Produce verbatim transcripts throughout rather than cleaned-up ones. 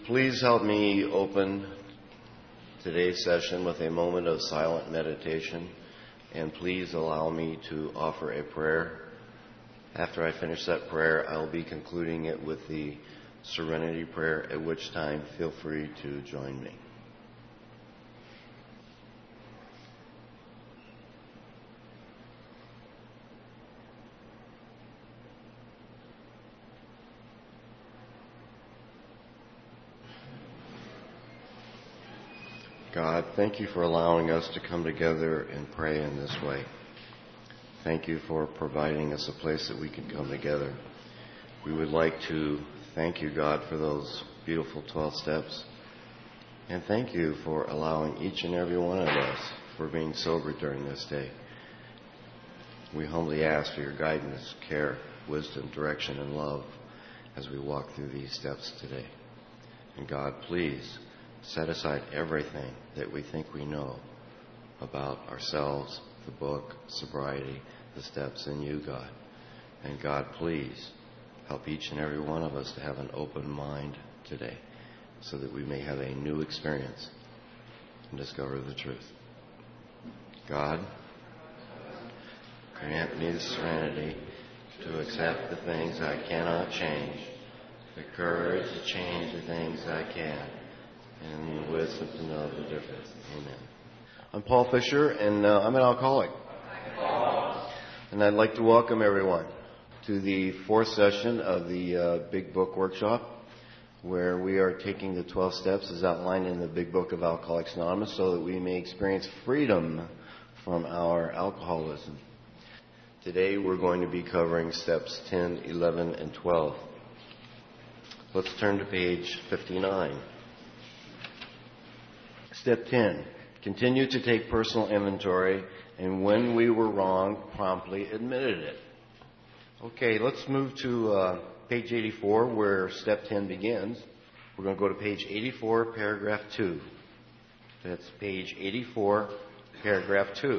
please help me open today's session with a moment of silent meditation, and please allow me to offer a prayer. After I finish that prayer, I'll be concluding it with the Serenity Prayer, at which time feel free to join me. God, thank you for allowing us to come together and pray in this way. Thank you for providing us a place that we can come together. We would like to thank you, God, for those beautiful twelve steps. And thank you for allowing each and every one of us for being sober during this day. We humbly ask for your guidance, care, wisdom, direction, and love as we walk through these steps today. And God, please set aside everything that we think we know about ourselves, the book, sobriety, the steps in you, God. And God, please help each and every one of us to have an open mind today so that we may have a new experience and discover the truth. God, grant me the serenity to accept the things I cannot change, the courage to change the things I can, and the wisdom to know the difference. Amen. I'm Paul Fisher, and uh, I'm an alcoholic. And I'd like to welcome everyone to the fourth session of the uh, Big Book Workshop, where we are taking the twelve steps as outlined in the Big Book of Alcoholics Anonymous so that we may experience freedom from our alcoholism. Today we're going to be covering steps ten, eleven, and twelve. Let's turn to page fifty-nine. Step ten, continue to take personal inventory, and when we were wrong, promptly admitted it. Okay, let's move to uh, page eighty-four, where step ten begins. We're going to go to page eighty-four, paragraph two. That's page eighty-four, paragraph two,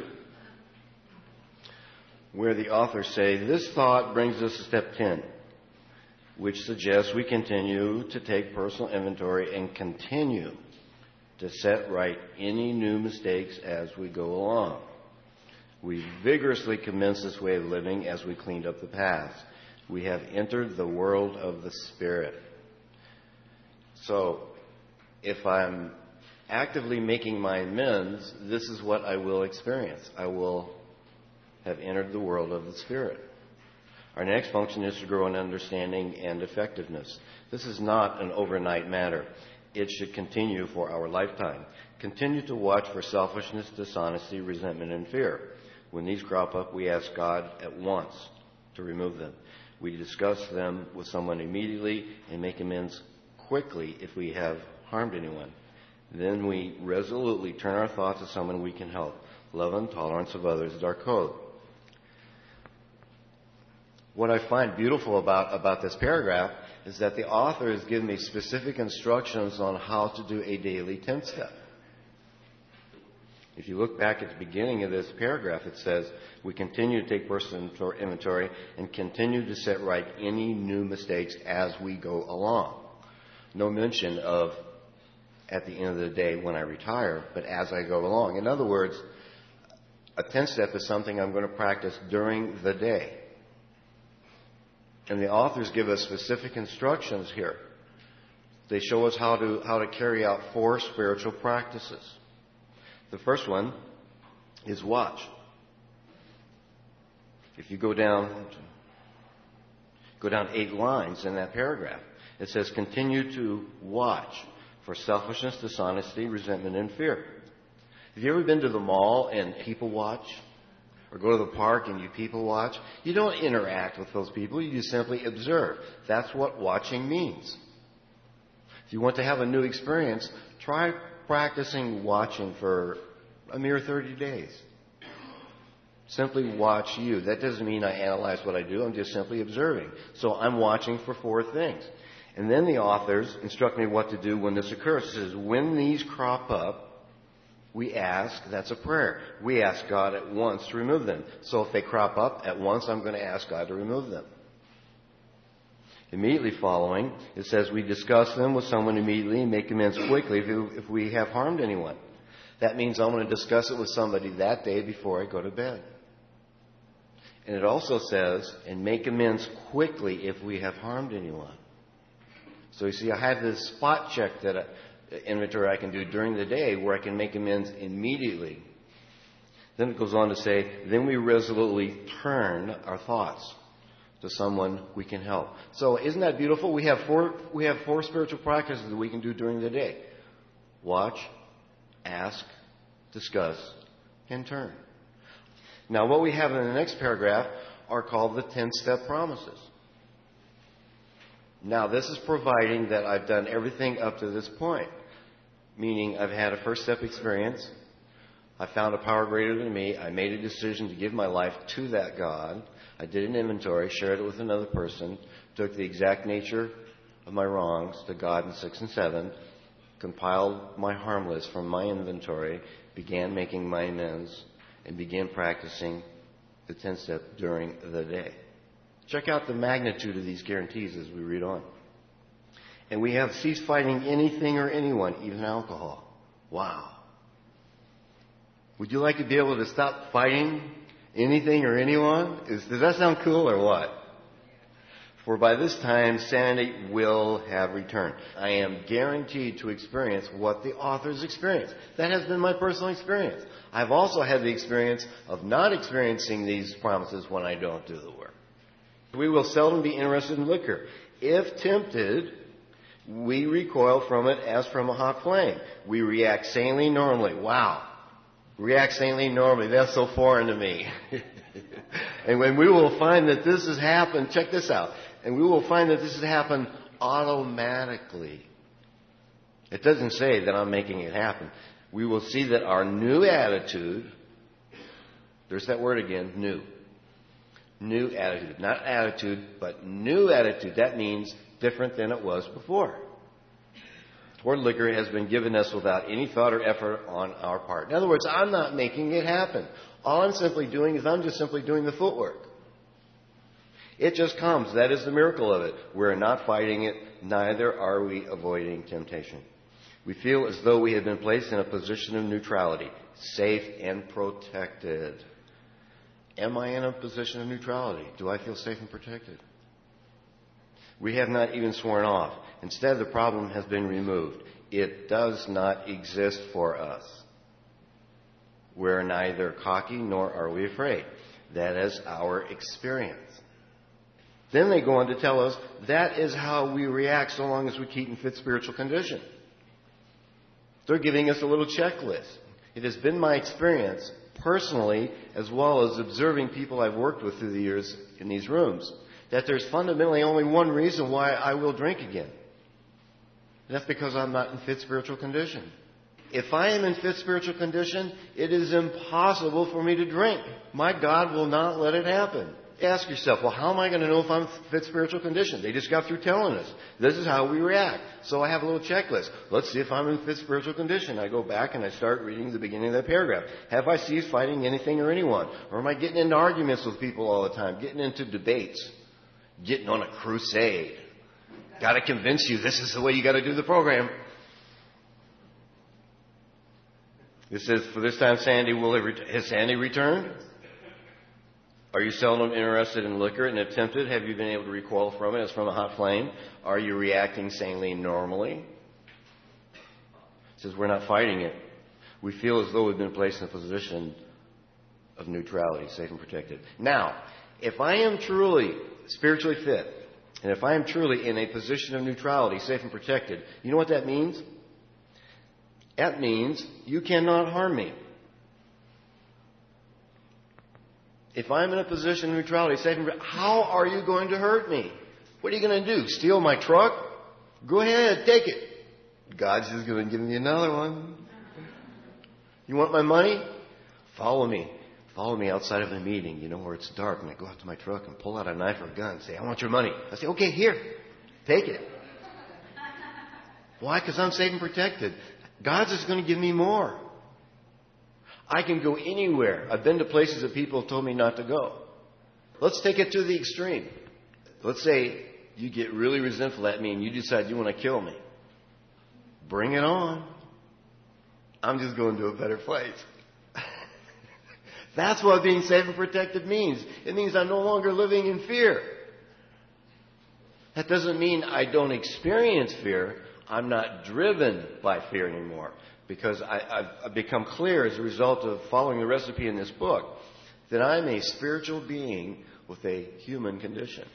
where the authors say, this thought brings us to step ten, which suggests we continue to take personal inventory and continue to set right any new mistakes as we go along. We vigorously commenced this way of living as we cleaned up the past. We have entered the world of the Spirit. So, if I'm actively making my amends, this is what I will experience. I will have entered the world of the Spirit. Our next function is to grow in understanding and effectiveness. This is not an overnight matter. It should continue for our lifetime. Continue to watch for selfishness, dishonesty, resentment, and fear. When these crop up, we ask God at once to remove them. We discuss them with someone immediately and make amends quickly if we have harmed anyone. Then we resolutely turn our thoughts to someone we can help. Love and tolerance of others is our code. What I find beautiful about, about this paragraph is that the author has given me specific instructions on how to do a daily tenth step. If you look back at the beginning of this paragraph, it says, we continue to take personal inventory and continue to set right any new mistakes as we go along. No mention of at the end of the day when I retire, but as I go along. In other words, a tenth step is something I'm going to practice during the day. And the authors give us specific instructions here. They show us how to how to carry out four spiritual practices. The first one is watch. If you go down go down eight lines in that paragraph, it says continue to watch for selfishness, dishonesty, resentment, and fear. Have you ever been to the mall and people watch? Or go to the park and you people watch? You don't interact with those people. You just simply observe. That's what watching means. If you want to have a new experience, try practicing watching for a mere thirty days. Simply watch you. That doesn't mean I analyze what I do. I'm just simply observing. So I'm watching for four things. And then the authors instruct me what to do when this occurs. It says, when these crop up, we ask, that's a prayer. We ask God at once to remove them. So if they crop up, at once I'm going to ask God to remove them. Immediately following, it says we discuss them with someone immediately and make amends quickly if we have harmed anyone. That means I'm going to discuss it with somebody that day before I go to bed. And it also says, and make amends quickly if we have harmed anyone. So you see, I have this spot check that I, inventory I can do during the day where I can make amends immediately. Then it goes on to say, then we resolutely turn our thoughts to someone we can help. So isn't that beautiful? We have four we have four spiritual practices that we can do during the day. Watch, ask, discuss, and turn. Now what we have in the next paragraph are called the ten-step promises. Now this is providing that I've done everything up to this point. Meaning I've had a first step experience. I found a power greater than me. I made a decision to give my life to that God. I did an inventory, shared it with another person, took the exact nature of my wrongs to God in six and seven, compiled my harm list from my inventory, began making my amends, and began practicing the ten-step during the day. Check out the magnitude of these guarantees as we read on. And we have ceased fighting anything or anyone, even alcohol. Wow. Would you like to be able to stop fighting anything or anyone? Is, does that sound cool or what? For by this time, sanity will have returned. I am guaranteed to experience what the authors experienced. That has been my personal experience. I've also had the experience of not experiencing these promises when I don't do the work. We will seldom be interested in liquor. If tempted, we recoil from it as from a hot flame. We react sanely normally. Wow. React sanely normally. That's so foreign to me. And when we will find that this has happened, check this out. And we will find that this has happened automatically. It doesn't say that I'm making it happen. We will see that our new attitude, there's that word again, new. New attitude. Not attitude, but new attitude. That means different than it was before. Toward liquor has been given us without any thought or effort on our part. In other words, I'm not making it happen. All I'm simply doing is I'm just simply doing the footwork. It just comes. That is the miracle of it. We're not fighting it. Neither are we avoiding temptation. We feel as though we have been placed in a position of neutrality, safe and protected. Am I in a position of neutrality? Do I feel safe and protected? We have not even sworn off. Instead, the problem has been removed. It does not exist for us. We're neither cocky nor are we afraid. That is our experience. Then they go on to tell us that is how we react so long as we keep in fit spiritual condition. They're giving us a little checklist. It has been my experience personally, as well as observing people I've worked with through the years in these rooms, that there's fundamentally only one reason why I will drink again. And that's because I'm not in fit spiritual condition. If I am in fit spiritual condition, it is impossible for me to drink. My God will not let it happen. Ask yourself, well, how am I going to know if I'm in fit spiritual condition? They just got through telling us. This is how we react. So I have a little checklist. Let's see if I'm in fit spiritual condition. I go back and I start reading the beginning of that paragraph. Have I ceased fighting anything or anyone? Or am I getting into arguments with people all the time? Getting into debates? Getting on a crusade? Got to convince you this is the way you got to do the program. It says, for this time Sandy will have ret- has Sandy returned? Are you seldom interested in liquor and if tempted, have you been able to recoil from it as from a hot flame? Are you reacting sanely normally? It says we're not fighting it. We feel as though we've been placed in a position of neutrality, safe and protected. Now, if I am truly spiritually fit, and if I am truly in a position of neutrality, safe and protected, you know what that means? That means you cannot harm me. If I'm in a position of neutrality, safe and protected, how are you going to hurt me? What are you going to do? Steal my truck? Go ahead, take it. God's just going to give me another one. You want my money? Follow me. Follow me outside of the meeting, you know, where it's dark, and I go out to my truck and pull out a knife or a gun and say, I want your money. I say, okay, here, take it. Why? Because I'm safe and protected. God's just going to give me more. I can go anywhere. I've been to places that people have told me not to go. Let's take it to the extreme. Let's say you get really resentful at me and you decide you want to kill me. Bring it on. I'm just going to a better place. That's what being safe and protected means. It means I'm no longer living in fear. That doesn't mean I don't experience fear. I'm not driven by fear anymore. Because I, I've, I've become clear as a result of following the recipe in this book that I'm a spiritual being with a human condition.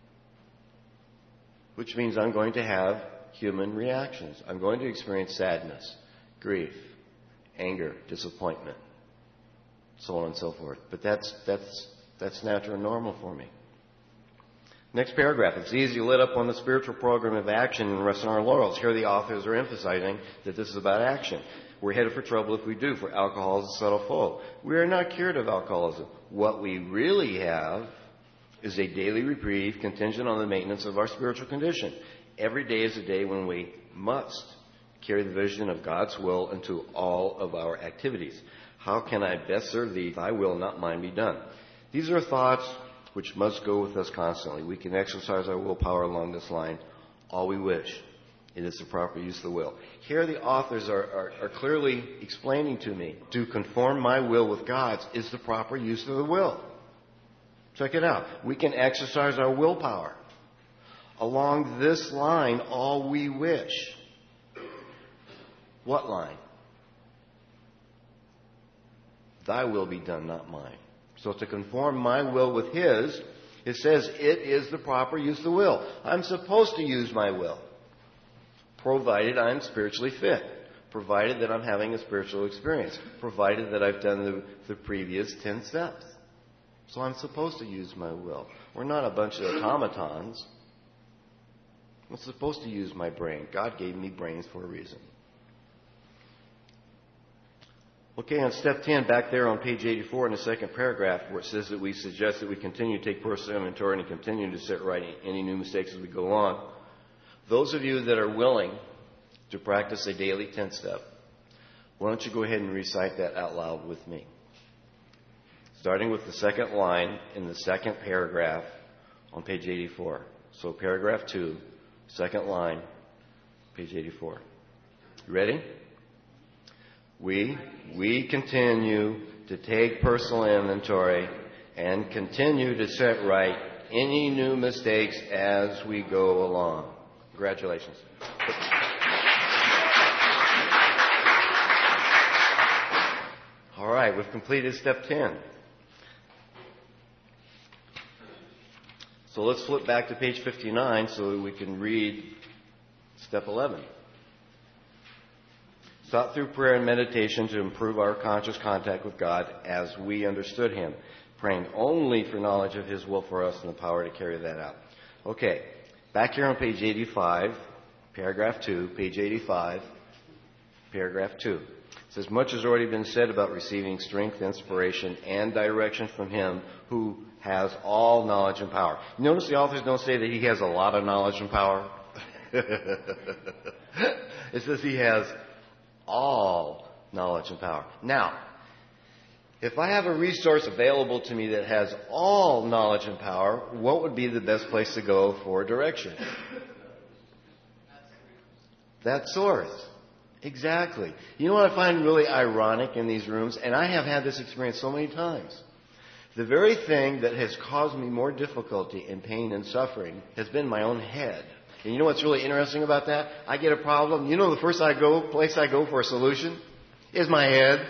Which means I'm going to have human reactions. I'm going to experience sadness, grief, anger, disappointment, so on and so forth. But that's that's that's natural and normal for me. Next paragraph. It's easy to let up on the spiritual program of action and rest on our laurels. Here the authors are emphasizing that this is about action. We're headed for trouble if we do, for alcohol is a subtle foe. We are not cured of alcoholism. What we really have is a daily reprieve contingent on the maintenance of our spiritual condition. Every day is a day when we must carry the vision of God's will into all of our activities. How can I best serve thee? Thy will, not mine, be done. These are thoughts which must go with us constantly. We can exercise our willpower along this line all we wish. It is the proper use of the will. Here the authors are, are, are clearly explaining to me, to conform my will with God's is the proper use of the will. Check it out. We can exercise our willpower along this line all we wish. What line? Thy will be done, not mine. So to conform my will with His, it says it is the proper use of the will. I'm supposed to use my will, provided I'm spiritually fit, provided that I'm having a spiritual experience, provided that I've done the, the previous ten steps. So I'm supposed to use my will. We're not a bunch of automatons. I'm supposed to use my brain. God gave me brains for a reason. Okay, on step ten, back there on page eighty-four in the second paragraph, where it says that we suggest that we continue to take personal inventory and continue to set right any new mistakes as we go on. Those of you that are willing to practice a daily tenth step, why don't you go ahead and recite that out loud with me? Starting with the second line in the second paragraph on page eighty-four. So paragraph two, second line, page eighty-four. You ready? We, we continue to take personal inventory and continue to set right any new mistakes as we go along. Congratulations. All right, we've completed step ten. So let's flip back to page fifty-nine so that we can read step eleven. Sought through prayer and meditation to improve our conscious contact with God as we understood Him, praying only for knowledge of His will for us and the power to carry that out. Okay, back here on page eighty-five, paragraph two, page eighty-five, paragraph two. It says, much has already been said about receiving strength, inspiration, and direction from Him who has all knowledge and power. Notice the authors don't say that He has a lot of knowledge and power. It says He has all knowledge and power. Now, if I have a resource available to me that has all knowledge and power, what would be the best place to go for direction? That source. Exactly. You know what I find really ironic in these rooms? And I have had this experience so many times. The very thing that has caused me more difficulty and pain and suffering has been my own head. And you know what's really interesting about that? I get a problem. You know the first I go, place I go for a solution is my head.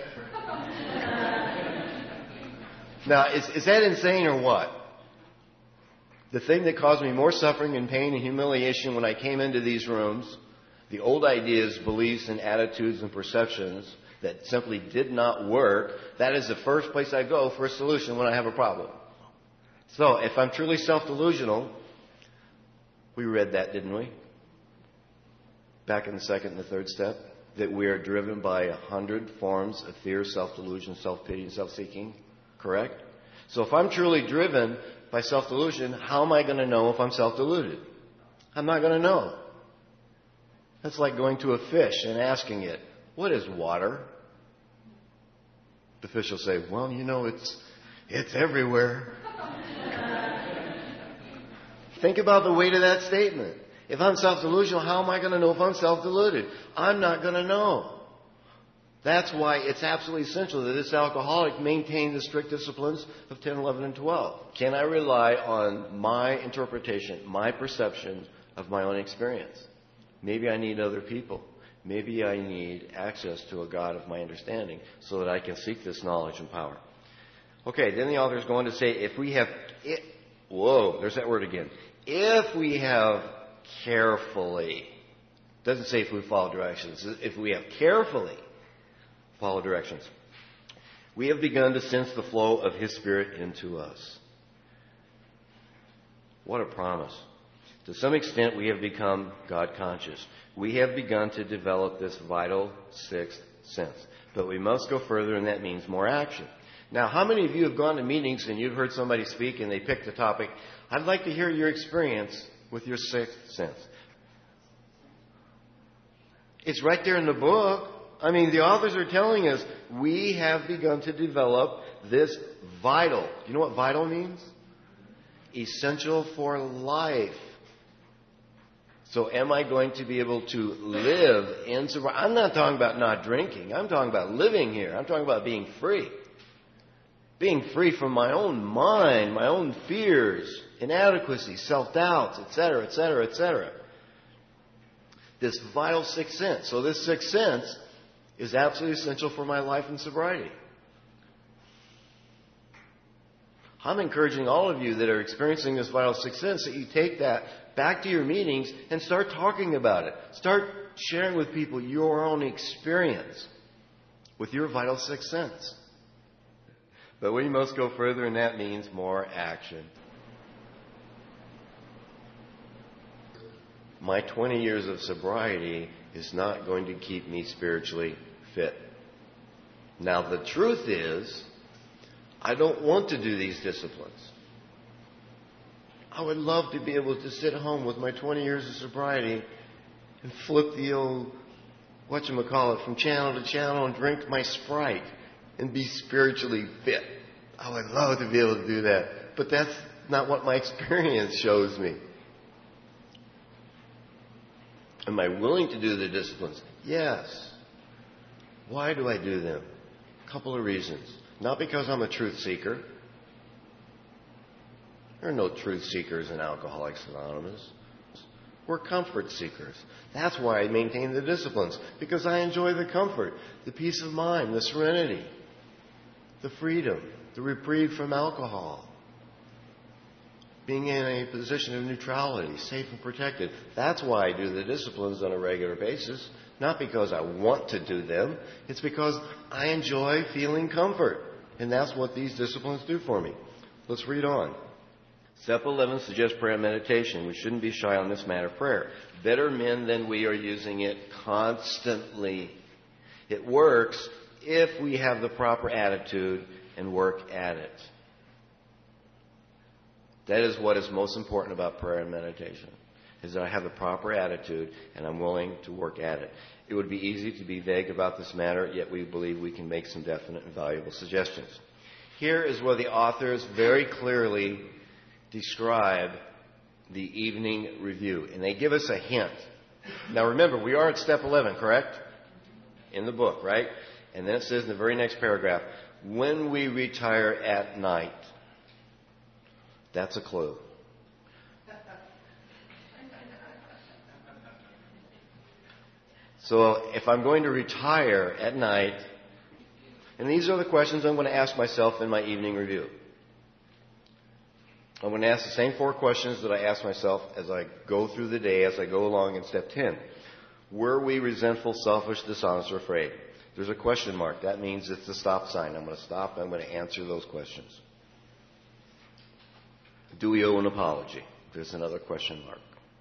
Now, is, is that insane or what? The thing that caused me more suffering and pain and humiliation when I came into these rooms, the old ideas, beliefs, and attitudes and perceptions that simply did not work, that is the first place I go for a solution when I have a problem. So, if I'm truly self-delusional, we read that, didn't we? Back in the second and the third step, that we are driven by a hundred forms of fear, self-delusion, self-pity, and self-seeking. Correct? So if I'm truly driven by self-delusion, how am I going to know if I'm self-deluded? I'm not going to know. That's like going to a fish and asking it, what is water? The fish will say, well, you know, it's it's everywhere. think about the weight of that statement. If I'm self-delusional, how am I going to know if I'm self-deluded? I'm not going to know. That's why it's absolutely essential that this alcoholic maintain the strict disciplines of ten, eleven, and twelve. Can I rely on my interpretation, my perception of my own experience? Maybe I need other people. Maybe I need access to a God of my understanding so that I can seek this knowledge and power. Okay, then the author is going to say, if we have... It, whoa, there's that word again. If we have carefully... Doesn't say if we follow directions. If we have carefully follow directions. We have begun to sense the flow of His Spirit into us. What a promise. To some extent, we have become God conscious. We have begun to develop this vital sixth sense. But we must go further, and that means more action. Now, how many of you have gone to meetings and you've heard somebody speak and they picked a topic? I'd like to hear your experience with your sixth sense. It's right there in the book. I mean, the authors are telling us we have begun to develop this vital. Do you know what vital means? Essential for life. So am I going to be able to live in sobriety? I'm not talking about not drinking. I'm talking about living here. I'm talking about being free. Being free from my own mind, my own fears, inadequacy, self-doubts, et cetera, et cetera, et cetera. This vital sixth sense. So this sixth sense is absolutely essential for my life in sobriety. I'm encouraging all of you that are experiencing this vital sixth sense that you take that back to your meetings and start talking about it. Start sharing with people your own experience with your vital sixth sense. But we must go further, and that means more action. My twenty years of sobriety is not going to keep me spiritually fit. Now, the truth is, I don't want to do these disciplines. I would love to be able to sit home with my twenty years of sobriety and flip the old, whatchamacallit, from channel to channel and drink my Sprite and be spiritually fit. I would love to be able to do that. But that's not what my experience shows me. Am I willing to do the disciplines? Yes. Why do I do them? A couple of reasons. Not because I'm a truth seeker. There are no truth seekers in Alcoholics Anonymous. We're comfort seekers. That's why I maintain the disciplines. Because I enjoy the comfort, the peace of mind, the serenity, the freedom, the reprieve from alcohol. Being in a position of neutrality, safe and protected. That's why I do the disciplines on a regular basis. Not because I want to do them. It's because I enjoy feeling comfort. And that's what these disciplines do for me. Let's read on. Step eleven suggests prayer and meditation. We shouldn't be shy on this matter of prayer. Better men than we are using it constantly. It works if we have the proper attitude and work at it. That is what is most important about prayer and meditation, is that I have the proper attitude and I'm willing to work at it. It would be easy to be vague about this matter, yet we believe we can make some definite and valuable suggestions. Here is where the authors very clearly describe the evening review, and they give us a hint. Now remember, we are at step eleven, correct? In the book, right? And then it says in the very next paragraph, when we retire at night. That's a clue. So if I'm going to retire at night, and these are the questions I'm going to ask myself in my evening review. I'm going to ask the same four questions that I ask myself as I go through the day, as I go along in step ten. Were we resentful, selfish, dishonest, or afraid? There's a question mark. That means it's a stop sign. I'm going to stop and I'm going to answer those questions. Do we owe an apology? There's another question mark.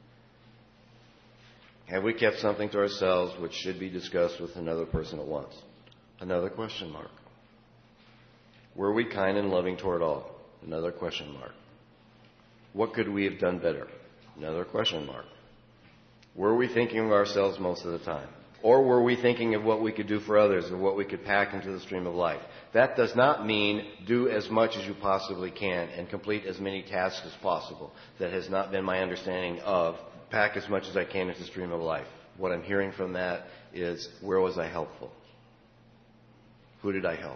Have we kept something to ourselves which should be discussed with another person at once? Another question mark. Were we kind and loving toward all? Another question mark. What could we have done better? Another question mark. Were we thinking of ourselves most of the time? Or were we thinking of what we could do for others or what we could pack into the stream of life? That does not mean do as much as you possibly can and complete as many tasks as possible. That has not been my understanding of pack as much as I can into the stream of life. What I'm hearing from that is, where was I helpful? Who did I help?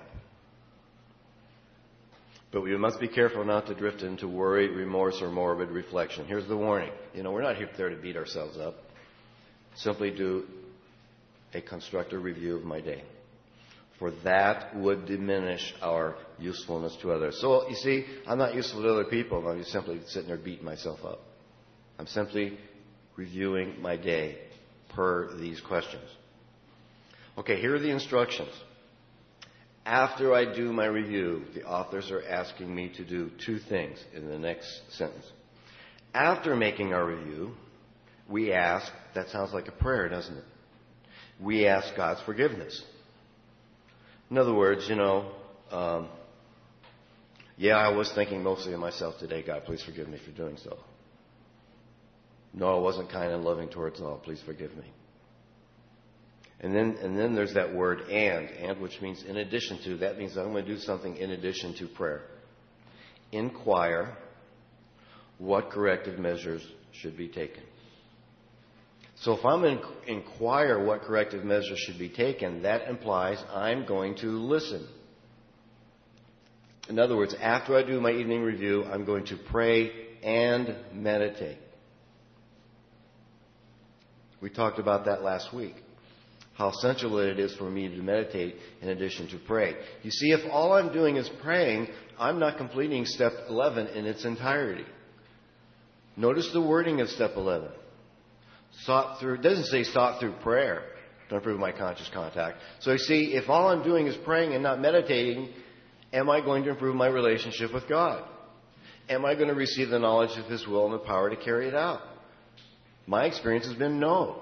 But we must be careful not to drift into worry, remorse, or morbid reflection. Here's the warning. You know, we're not here there to beat ourselves up. Simply do a constructive review of my day. For that would diminish our usefulness to others. So, you see, I'm not useful to other people. I'm just simply sitting there beating myself up. I'm simply reviewing my day per these questions. Okay, here are the instructions. After I do my review, the authors are asking me to do two things in the next sentence. After making our review, we ask, that sounds like a prayer, doesn't it? We ask God's forgiveness. In other words, you know, um, yeah, I was thinking mostly of myself today. God, please forgive me for doing so. No, I wasn't kind and loving towards all. Please forgive me. And then, and then there's that word and, and which means in addition to. That means I'm going to do something in addition to prayer. Inquire what corrective measures should be taken. So if I'm going to inquire what corrective measures should be taken, that implies I'm going to listen. In other words, after I do my evening review, I'm going to pray and meditate. We talked about that last week. How essential it is for me to meditate in addition to pray. You see, if all I'm doing is praying, I'm not completing step eleven in its entirety. Notice the wording of step eleven. Sought through, it doesn't say sought through prayer to improve my conscious contact. So you see, if all I'm doing is praying and not meditating, am I going to improve my relationship with God? Am I going to receive the knowledge of His will and the power to carry it out? My experience has been no.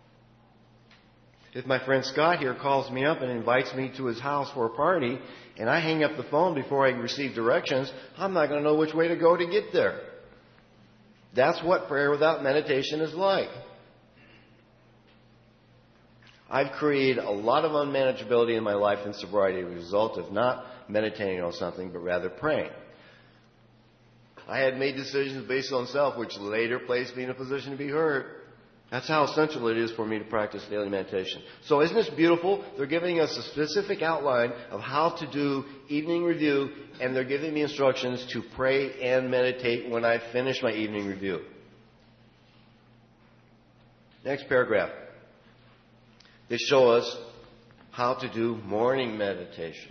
If my friend Scott here calls me up and invites me to his house for a party, and I hang up the phone before I receive directions, I'm not going to know which way to go to get there. That's what prayer without meditation is like. I've created a lot of unmanageability in my life in sobriety as a result of not meditating on something, but rather praying. I had made decisions based on self, which later placed me in a position to be hurt. That's how essential it is for me to practice daily meditation. So isn't this beautiful? They're giving us a specific outline of how to do evening review, and they're giving me instructions to pray and meditate when I finish my evening review. Next paragraph. They show us how to do morning meditation.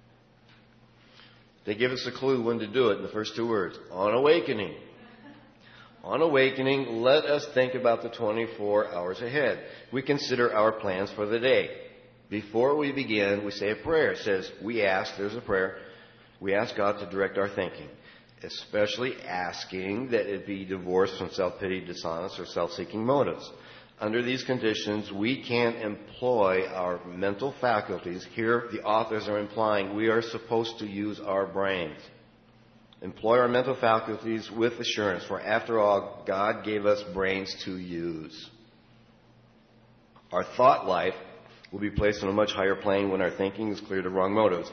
They give us a clue when to do it in the first two words. On awakening. On awakening, let us think about the twenty-four hours ahead. We consider our plans for the day. Before we begin, we say a prayer. It says, we ask, there's a prayer, we ask God to direct our thinking, especially asking that it be divorced from self-pity, dishonest, or self-seeking motives. Under these conditions, we can employ our mental faculties. Here, the authors are implying we are supposed to use our brains. Employ our mental faculties with assurance, for after all, God gave us brains to use. Our thought life will be placed on a much higher plane when our thinking is cleared of wrong motives.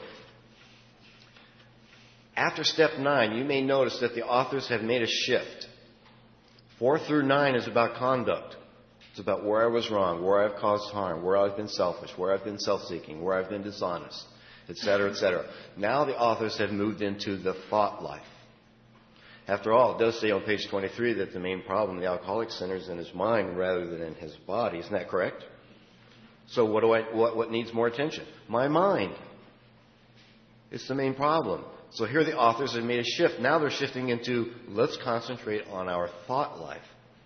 After step nine, you may notice that the authors have made a shift. Four through nine is about conduct. It's about where I was wrong, where I've caused harm, where I've been selfish, where I've been self-seeking, where I've been dishonest, et cetera, et cetera. Now the authors have moved into the thought life. After all, it does say on page twenty-three that the main problem the alcoholic centers in his mind rather than in his body. Isn't that correct? So what do I what, what needs more attention? My mind. It's the main problem. So here the authors have made a shift. Now they're shifting into let's concentrate on our thought life.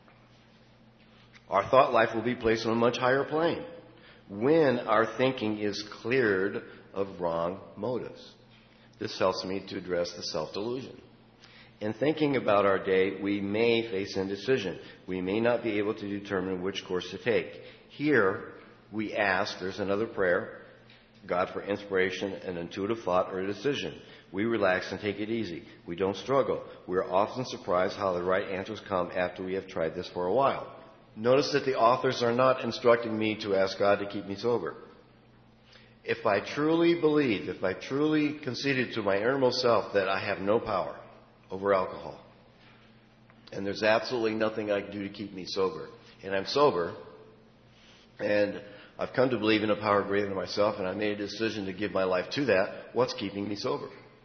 Our thought life will be placed on a much higher plane when our thinking is cleared of wrong motives. This helps me to address the self-delusion. In thinking about our day, we may face indecision. We may not be able to determine which course to take. Here, we ask, there's another prayer, God for inspiration, an intuitive thought, or a decision. We relax and take it easy. We don't struggle. We are often surprised how the right answers come after we have tried this for a while. Notice that the authors are not instructing me to ask God to keep me sober. If I truly believe, if I truly conceded to my innermost self that I have no power over alcohol, and there's absolutely nothing I can do to keep me sober, and I'm sober, and I've come to believe in a power greater than myself, and I made a decision to give my life to that, what's keeping me sober?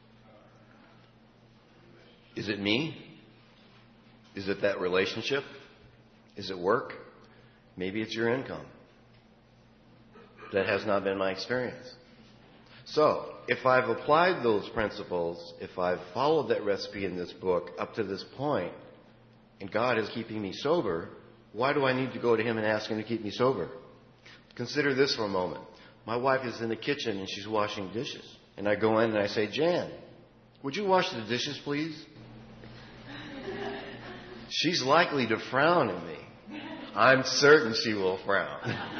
Is it me? Is it that relationship? Is it work? Maybe it's your income. That has not been my experience. So, if I've applied those principles, if I've followed that recipe in this book up to this point, and God is keeping me sober, why do I need to go to Him and ask Him to keep me sober? Consider this for a moment. My wife is in the kitchen and she's washing dishes. And I go in and I say, Jan, would you wash the dishes, please? She's likely to frown at me. I'm certain she will frown.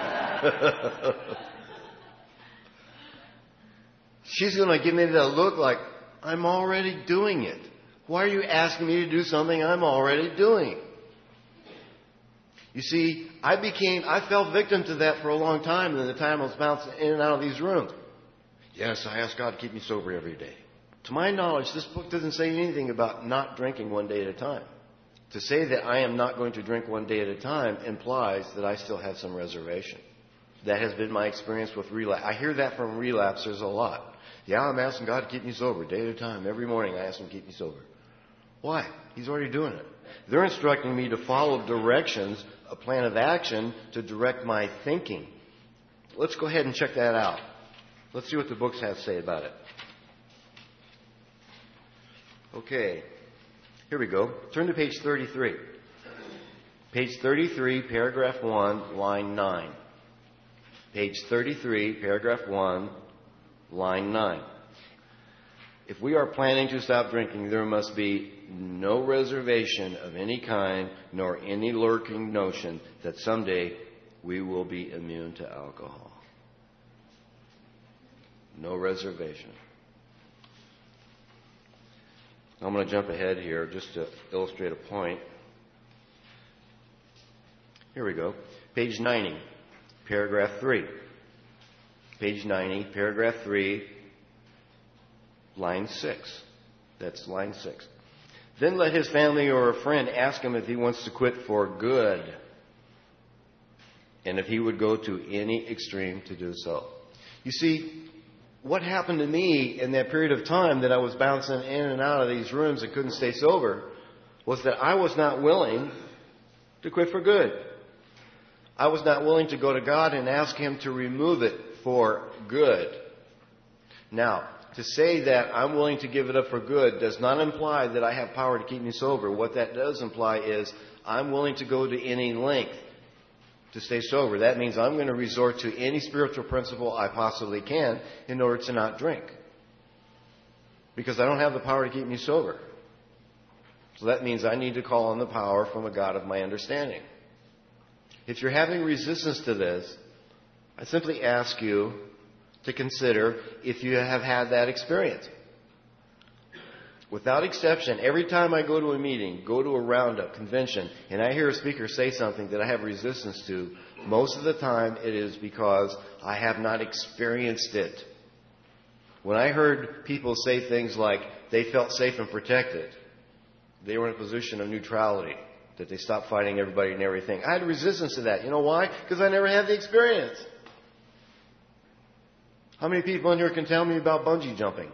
She's going to give me that look like, I'm already doing it. Why are you asking me to do something I'm already doing? You see, I became, I fell victim to that for a long time in the time I was bouncing in and out of these rooms. Yes, I ask God to keep me sober every day. To my knowledge, this book doesn't say anything about not drinking one day at a time. To say that I am not going to drink one day at a time implies that I still have some reservation. That has been my experience with relapse. I hear that from relapsers a lot. Yeah, I'm asking God to keep me sober day at a time. Every morning I ask Him to keep me sober. Why? He's already doing it. They're instructing me to follow directions, a plan of action to direct my thinking. Let's go ahead and check that out. Let's see what the books have to say about it. Okay. Here we go. Turn to page thirty-three. Page thirty-three, paragraph one, line nine. Page thirty-three, paragraph one, line nine. If we are planning to stop drinking, there must be no reservation of any kind, nor any lurking notion that someday we will be immune to alcohol. No reservation. I'm going to jump ahead here just to illustrate a point. Here we go. Page ninety, paragraph three. Page ninety, paragraph three, line six. That's line six. Then let his family or a friend ask him if he wants to quit for good, and if he would go to any extreme to do so. You see, what happened to me in that period of time that I was bouncing in and out of these rooms and couldn't stay sober was that I was not willing to quit for good. I was not willing to go to God and ask Him to remove it for good. Now, to say that I'm willing to give it up for good does not imply that I have power to keep me sober. What that does imply is I'm willing to go to any length to stay sober. That means I'm going to resort to any spiritual principle I possibly can in order to not drink. Because I don't have the power to keep me sober. So that means I need to call on the power from a God of my understanding. If you're having resistance to this, I simply ask you to consider if you have had that experience. Without exception, every time I go to a meeting, go to a roundup, convention, and I hear a speaker say something that I have resistance to, most of the time it is because I have not experienced it. When I heard people say things like they felt safe and protected, they were in a position of neutrality, that they stopped fighting everybody and everything, I had resistance to that. You know why? Because I never had the experience. How many people in here can tell me about bungee jumping?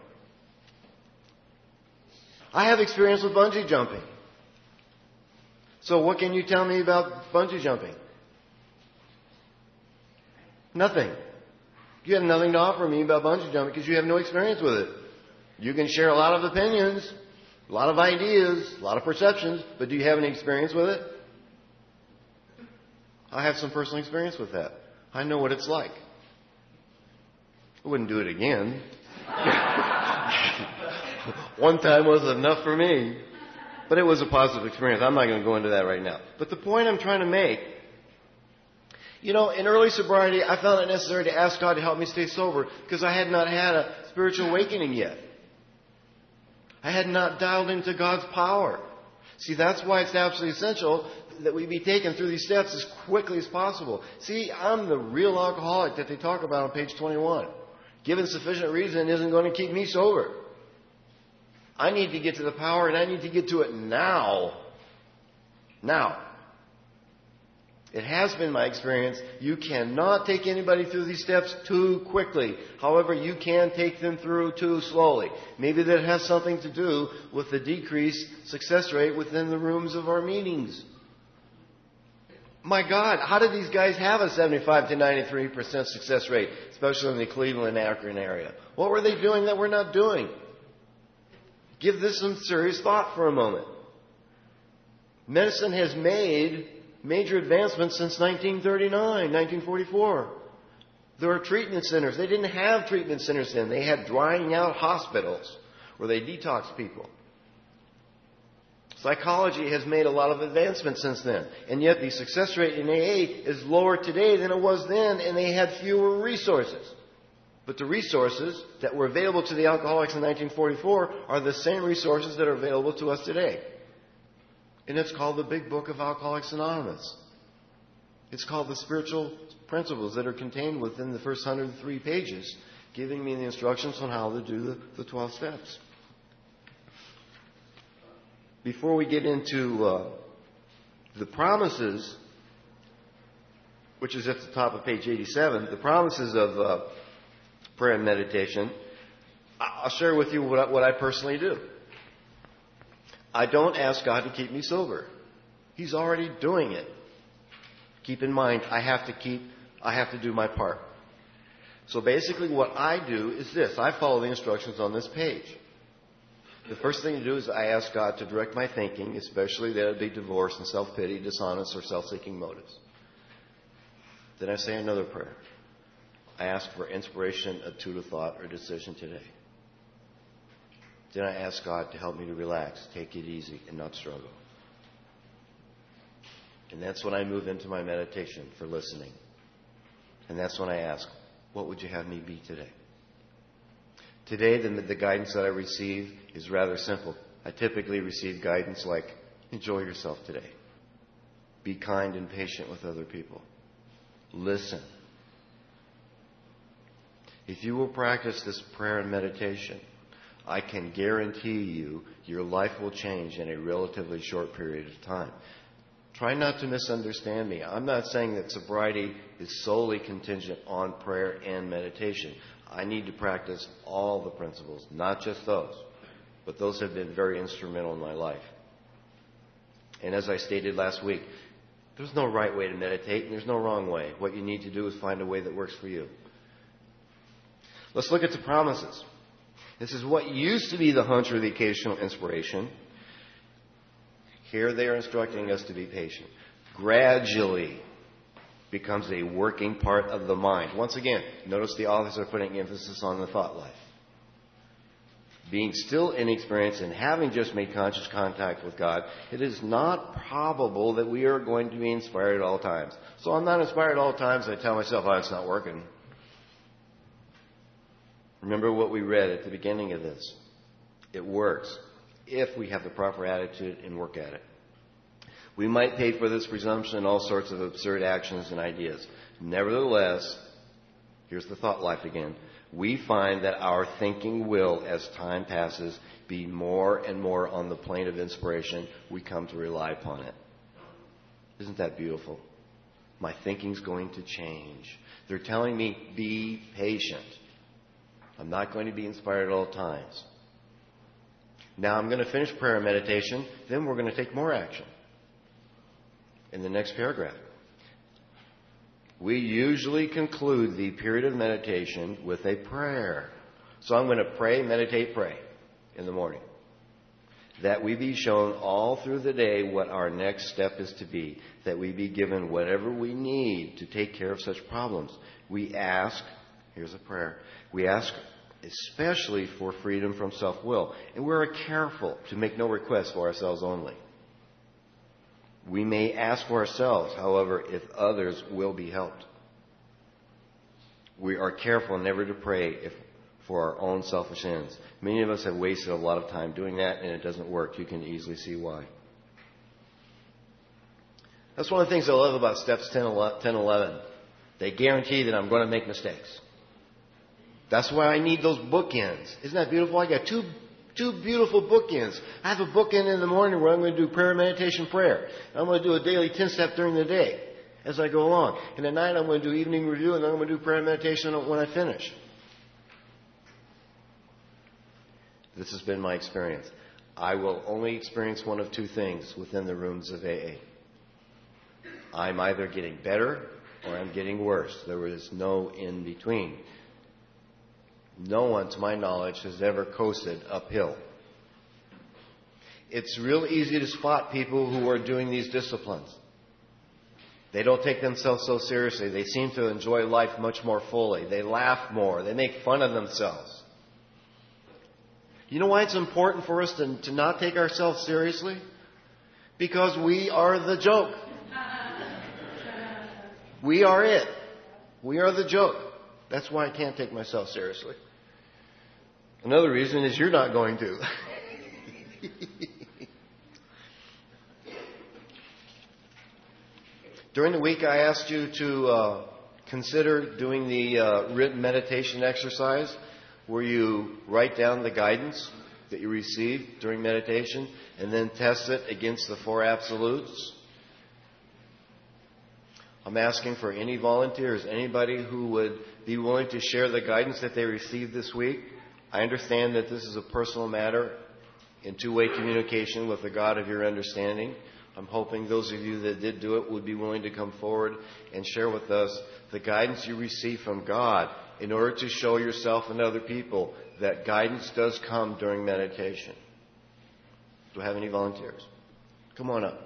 I have experience with bungee jumping. So what can you tell me about bungee jumping? Nothing. You have nothing to offer me about bungee jumping because you have no experience with it. You can share a lot of opinions, a lot of ideas, a lot of perceptions, but do you have any experience with it? I have some personal experience with that. I know what it's like. I wouldn't do it again. One time wasn't enough for me. But it was a positive experience. I'm not going to go into that right now. But the point I'm trying to make, you know, in early sobriety, I found it necessary to ask God to help me stay sober because I had not had a spiritual awakening yet. I had not dialed into God's power. See, that's why it's absolutely essential that we be taken through these steps as quickly as possible. See, I'm the real alcoholic that they talk about on page twenty-one. Given sufficient reason isn't going to keep me sober. I need to get to the power, and I need to get to it now. Now. It has been my experience, you cannot take anybody through these steps too quickly. However, you can take them through too slowly. Maybe that has something to do with the decreased success rate within the rooms of our meetings. My God, how did these guys have a seventy-five to ninety-three percent success rate, especially in the Cleveland, Akron area? What were they doing that we're not doing? Give this some serious thought for a moment. Medicine has made major advancements since nineteen thirty-nine, nineteen forty-four. There are treatment centers. They didn't have treatment centers then. They had drying out hospitals where they detoxed people. Psychology has made a lot of advancements since then. And yet the success rate in A A is lower today than it was then, and they had fewer resources. But the resources that were available to the alcoholics in nineteen forty-four are the same resources that are available to us today. And it's called the Big Book of Alcoholics Anonymous. It's called the Spiritual Principles that are contained within the first one hundred three pages, giving me the instructions on how to do the, the twelve steps. Before we get into uh, the promises, which is at the top of page eighty-seven, the promises of uh, prayer and meditation, I'll share with you what I, what I personally do. I don't ask God to keep me sober. He's already doing it. Keep in mind, I have to keep, I have to do my part. So basically what I do is this. I follow the instructions on this page. The first thing to do is I ask God to direct my thinking, especially that it be divorce and self-pity, dishonest or self-seeking motives. Then I say another prayer. I ask for inspiration to the thought or decision today. Then I ask God to help me to relax, take it easy, and not struggle. And that's when I move into my meditation for listening. And that's when I ask, what would you have me be today? Today, the, the guidance that I receive is rather simple. I typically receive guidance like, enjoy yourself today. Be kind and patient with other people. Listen. If you will practice this prayer and meditation, I can guarantee you your life will change in a relatively short period of time. Try not to misunderstand me. I'm not saying that sobriety is solely contingent on prayer and meditation. I need to practice all the principles, not just those. But those have been very instrumental in my life. And as I stated last week, there's no right way to meditate and there's no wrong way. What you need to do is find a way that works for you. Let's look at the promises. This is what used to be the hunch or the occasional inspiration. Here they are instructing us to be patient. Gradually becomes a working part of the mind. Once again, notice the authors are putting emphasis on the thought life. Being still inexperienced and having just made conscious contact with God, it is not probable that we are going to be inspired at all times. So I'm not inspired at all times, and I tell myself, oh, it's not working. Remember what we read at the beginning of this. It works if we have the proper attitude and work at it. We might pay for this presumption in all sorts of absurd actions and ideas. Nevertheless, here's the thought life again. We find that our thinking will, as time passes, be more and more on the plane of inspiration. We come to rely upon it. Isn't that beautiful? My thinking's going to change. They're telling me, be patient. I'm not going to be inspired at all times. Now I'm going to finish prayer and meditation. Then we're going to take more action. In the next paragraph, we usually conclude the period of meditation with a prayer. So I'm going to pray, meditate, pray in the morning. That we be shown all through the day what our next step is to be. That we be given whatever we need to take care of such problems. We ask, here's a prayer, we ask especially for freedom from self-will. And we're careful to make no requests for ourselves only. We may ask for ourselves, however, if others will be helped. We are careful never to pray if, for our own selfish ends. Many of us have wasted a lot of time doing that, and it doesn't work. You can easily see why. That's one of the things I love about steps ten, eleven. They guarantee that I'm going to make mistakes. That's why I need those bookends. Isn't that beautiful? I got two two beautiful bookends. I have a bookend in the morning where I'm going to do prayer, meditation, prayer. I'm going to do a daily ten-step during the day as I go along. And at night I'm going to do evening review, and then I'm going to do prayer and meditation when I finish. This has been my experience. I will only experience one of two things within the rooms of A A. I'm either getting better or I'm getting worse. There is no in between. No one, to my knowledge, has ever coasted uphill. It's real easy to spot people who are doing these disciplines. They don't take themselves so seriously. They seem to enjoy life much more fully. They laugh more. They make fun of themselves. You know why it's important for us to, to not take ourselves seriously? Because we are the joke. We are it. We are the joke. That's why I can't take myself seriously. Another reason is you're not going to. During the week, I asked you to uh, consider doing the uh, written meditation exercise where you write down the guidance that you received during meditation and then test it against the four absolutes. I'm asking for any volunteers, anybody who would be willing to share the guidance that they received this week. I understand that this is a personal matter in two-way communication with the God of your understanding. I'm hoping those of you that did do it would be willing to come forward and share with us the guidance you received from God in order to show yourself and other people that guidance does come during meditation. Do I have any volunteers? Come on up.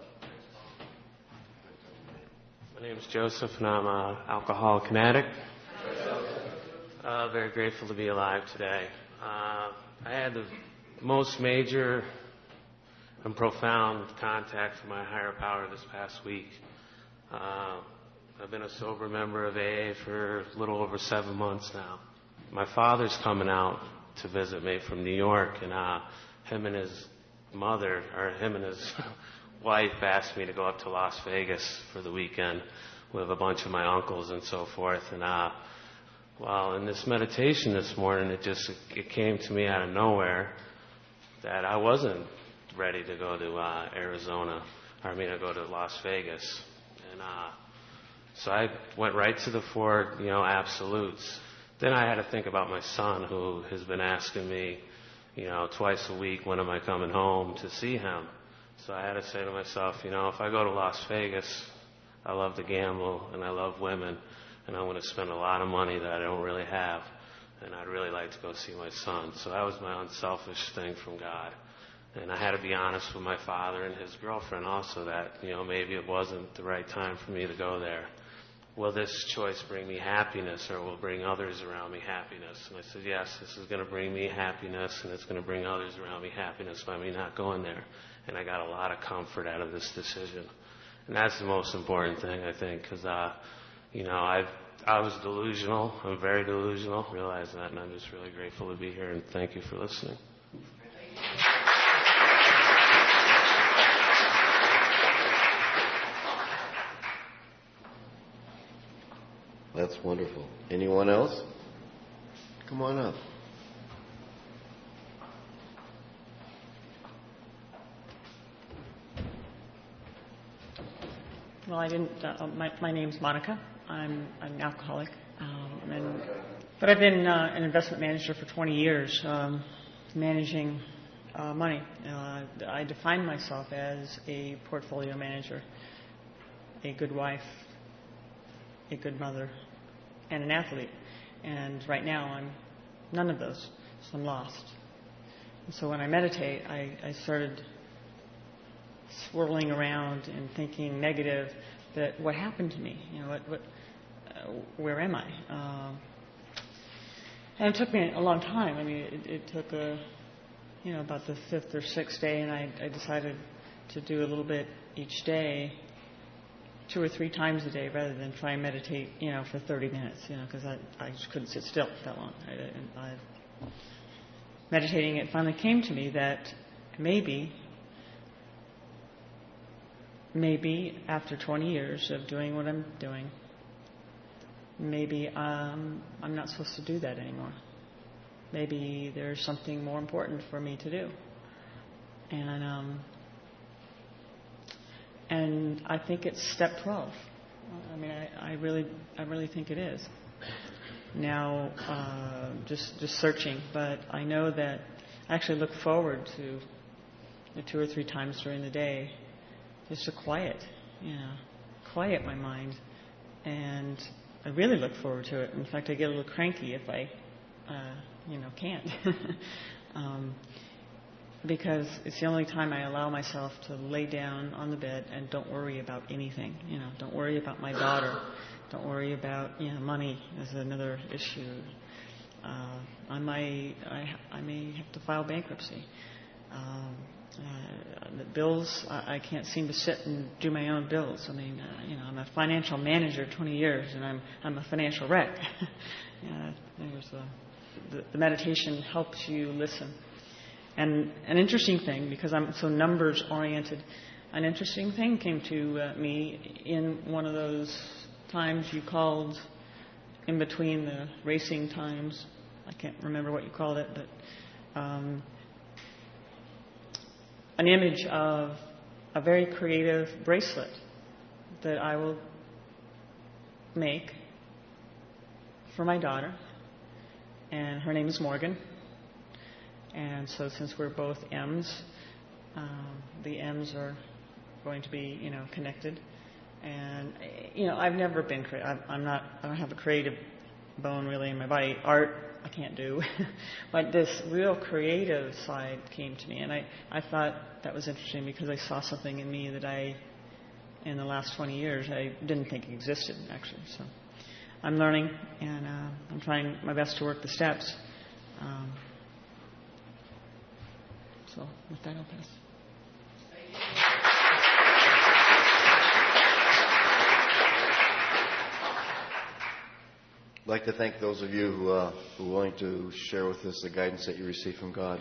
My name is Joseph, and I'm an alcoholic and addict. Uh, very grateful to be alive today. Uh, I had the most major and profound contact from my higher power this past week. Uh, I've been a sober member of A A for a little over seven months now. My father's coming out to visit me from New York, and uh, him and his mother, or him and his wife asked me to go up to Las Vegas for the weekend with a bunch of my uncles and so forth. And uh, well, in this meditation this morning, it just it came to me out of nowhere that I wasn't ready to go to uh, Arizona, or I mean, to go to Las Vegas. And uh, so I went right to the four, you know, absolutes. Then I had to think about my son, who has been asking me, you know, twice a week, when am I coming home to see him? So I had to say to myself, you know, if I go to Las Vegas, I love to gamble and I love women, and I'm going to spend a lot of money that I don't really have, and I'd really like to go see my son. So that was my unselfish thing from God. And I had to be honest with my father and his girlfriend also that, you know, maybe it wasn't the right time for me to go there. Will this choice bring me happiness, or will it bring others around me happiness? And I said, yes, this is going to bring me happiness, and it's going to bring others around me happiness by me not going there. And I got a lot of comfort out of this decision. And that's the most important thing, I think, because, uh, you know, I've, I was delusional. I'm very delusional. Realize that, and I'm just really grateful to be here, and thank you for listening. That's wonderful. Anyone else? Come on up. Well, I didn't. Uh, my, my name's Monica. I'm, I'm an alcoholic, um, and but I've been uh, an investment manager for twenty years, um, managing uh, money. Uh, I define myself as a portfolio manager, a good wife, a good mother, and an athlete. And right now, I'm none of those, so I'm lost. And so when I meditate, I, I started swirling around and thinking negative, that what happened to me? You know, what, what, uh, where am I? Um, and it took me a long time. I mean, it, it took a, you know, about the fifth or sixth day, and I, I decided to do a little bit each day, two or three times a day, rather than try and meditate, you know, for thirty minutes, you know, because I, I just couldn't sit still that long. I, and I, meditating, it finally came to me that maybe maybe after twenty years of doing what I'm doing, maybe um, I'm not supposed to do that anymore. Maybe there's something more important for me to do. And um, and I think it's step twelve. I mean, I, I really, I really think it is. Now, uh, just just searching, but I know that I actually look forward to the two or three times during the day just to quiet, you know, quiet my mind, and I really look forward to it. In fact, I get a little cranky if I, uh, you know, can't, um, because it's the only time I allow myself to lay down on the bed and don't worry about anything. You know, don't worry about my daughter. Don't worry about, you know, money is another issue. Uh, I might, I, I may have to file bankruptcy. Um, uh, the bills, I, I can't seem to sit and do my own bills. I mean, uh, you know, I'm a financial manager twenty years, and I'm I'm a financial wreck. yeah, there's a, the, the meditation helps you listen. And an interesting thing, because I'm so numbers oriented, an interesting thing came to uh, me in one of those times you called in between the racing times. I can't remember what you called it, but um, an image of a very creative bracelet that I will make for my daughter, and her name is Morgan. And so, since we're both M's, um, the M's are going to be, you know, connected. And, you know, I've never been creative. I'm not, I don't have a creative bone really in my body. Art, I can't do. But this real creative side came to me. And I, I thought that was interesting because I saw something in me that I, in the last twenty years, I didn't think existed, actually. So I'm learning, and uh, I'm trying my best to work the steps. Um, so with that, I'll pass. I'd like to thank those of you who, uh, who are willing to share with us the guidance that you receive from God.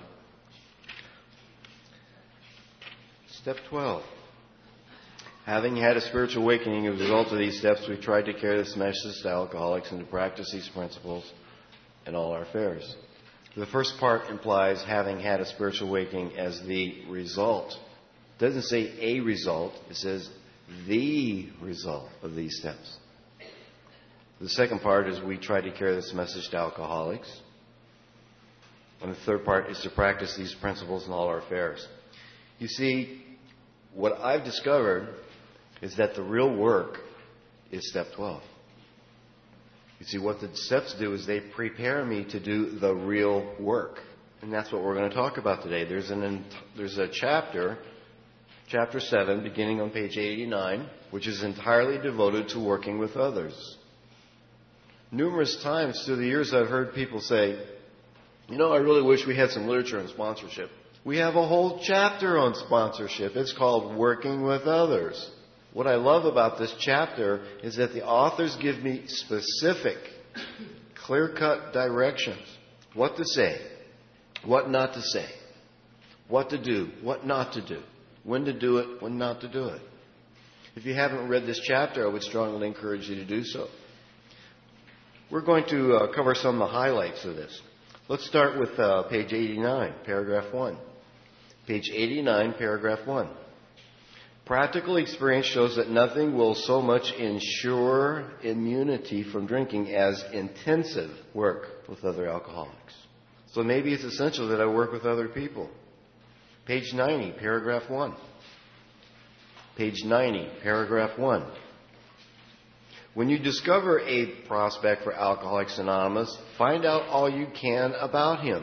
Step twelve. Having had a spiritual awakening as a result of these steps, we tried to carry this message to alcoholics and to practice these principles in all our affairs. The first part implies having had a spiritual awakening as the result. It doesn't say a result, it says the result of these steps. The second part is we try to carry this message to alcoholics. And the third part is to practice these principles in all our affairs. You see, what I've discovered is that the real work is step twelve. You see, what the steps do is they prepare me to do the real work. And that's what we're going to talk about today. There's, an, there's a chapter, chapter seven, beginning on page eighty-nine, which is entirely devoted to working with others. Numerous times through the years I've heard people say, you know, I really wish we had some literature on sponsorship. We have a whole chapter on sponsorship. It's called Working with Others. What I love about this chapter is that the authors give me specific, clear-cut directions. What to say, what not to say, what to do, what not to do, when to do it, when not to do it. If you haven't read this chapter, I would strongly encourage you to do so. We're going to uh, cover some of the highlights of this. Let's start with uh, page eighty-nine, paragraph one. Page eighty-nine, paragraph one. Practical experience shows that nothing will so much ensure immunity from drinking as intensive work with other alcoholics. So maybe it's essential that I work with other people. Page ninety, paragraph one. Page ninety, paragraph one. When you discover a prospect for Alcoholics Anonymous, find out all you can about him.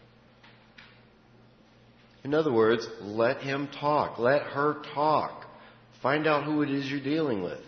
In other words, let him talk. Let her talk. Find out who it is you're dealing with.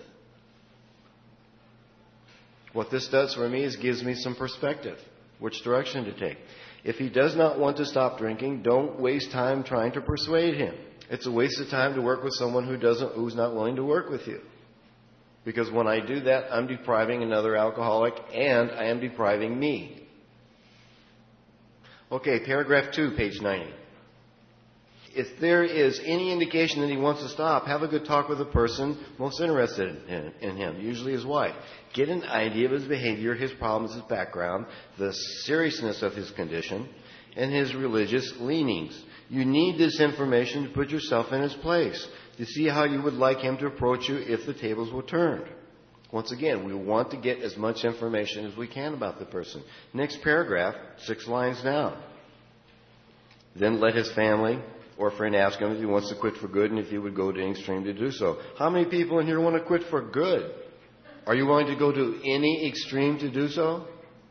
What this does for me is gives me some perspective, which direction to take. If he does not want to stop drinking, don't waste time trying to persuade him. It's a waste of time to work with someone who doesn't, who's not willing to work with you. Because when I do that, I'm depriving another alcoholic and I am depriving me. Okay, paragraph two, page ninety. If there is any indication that he wants to stop, have a good talk with the person most interested in, in him, usually his wife. Get an idea of his behavior, his problems, his background, the seriousness of his condition, and his religious leanings. You need this information to put yourself in his place, to see how you would like him to approach you if the tables were turned. Once again, we want to get as much information as we can about the person. Next paragraph, six lines down. Then let his family or friend ask him if he wants to quit for good and if he would go to any extreme to do so. How many people in here want to quit for good? Are you willing to go to any extreme to do so?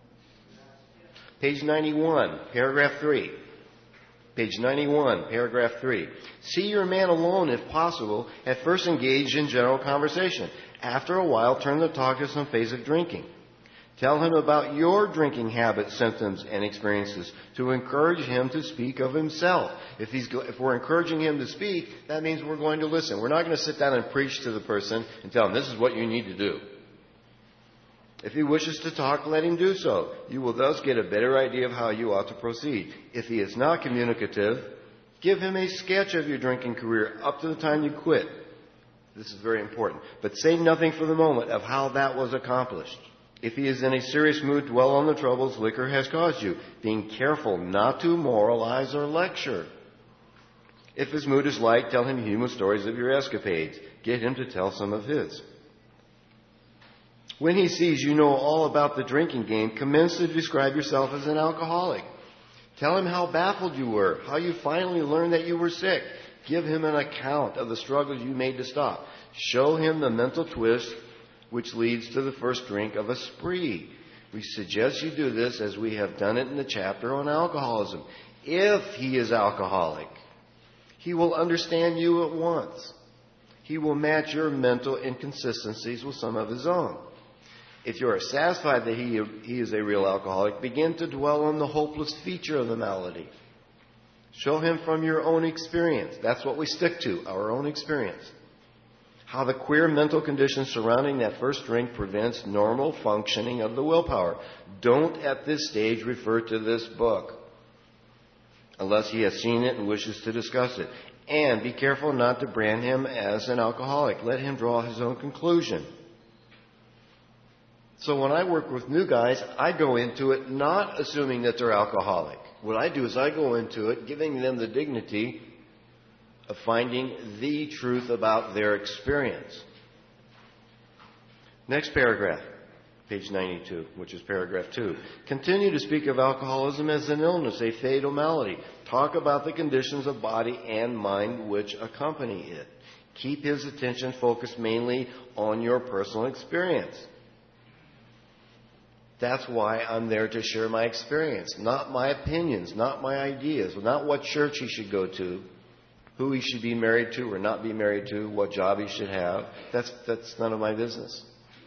Page ninety-one, paragraph three. Page ninety-one, paragraph three. See your man alone if possible. At first engage in general conversation. After a while, turn the talk to some phase of drinking. Tell him about your drinking habits, symptoms, and experiences to encourage him to speak of himself. If, he's go- if we're encouraging him to speak, that means we're going to listen. We're not going to sit down and preach to the person and tell him, this is what you need to do. If he wishes to talk, let him do so. You will thus get a better idea of how you ought to proceed. If he is not communicative, give him a sketch of your drinking career up to the time you quit. This is very important. But say nothing for the moment of how that was accomplished. If he is in a serious mood, dwell on the troubles liquor has caused you, being careful not to moralize or lecture. If his mood is light, tell him humorous stories of your escapades. Get him to tell some of his. When he sees you know all about the drinking game, commence to describe yourself as an alcoholic. Tell him how baffled you were, how you finally learned that you were sick. Give him an account of the struggles you made to stop. Show him the mental twist which leads to the first drink of a spree. We suggest you do this as we have done it in the chapter on alcoholism. If he is alcoholic, he will understand you at once. He will match your mental inconsistencies with some of his own. If you are satisfied that he, he is a real alcoholic, begin to dwell on the hopeless feature of the malady. Show him from your own experience. That's what we stick to, our own experience. How the queer mental condition surrounding that first drink prevents normal functioning of the willpower. Don't at this stage refer to this book unless he has seen it and wishes to discuss it. And be careful not to brand him as an alcoholic. Let him draw his own conclusion. So when I work with new guys, I go into it not assuming that they're alcoholic. What I do is I go into it giving them the dignity of finding the truth about their experience. Next paragraph, page ninety-two, which is paragraph two. Continue to speak of alcoholism as an illness, a fatal malady. Talk about the conditions of body and mind which accompany it. Keep his attention focused mainly on your personal experience. That's why I'm there to share my experience, not my opinions, not my ideas, not what church he should go to, who he should be married to or not be married to, what job he should have. That's, that's none of my business.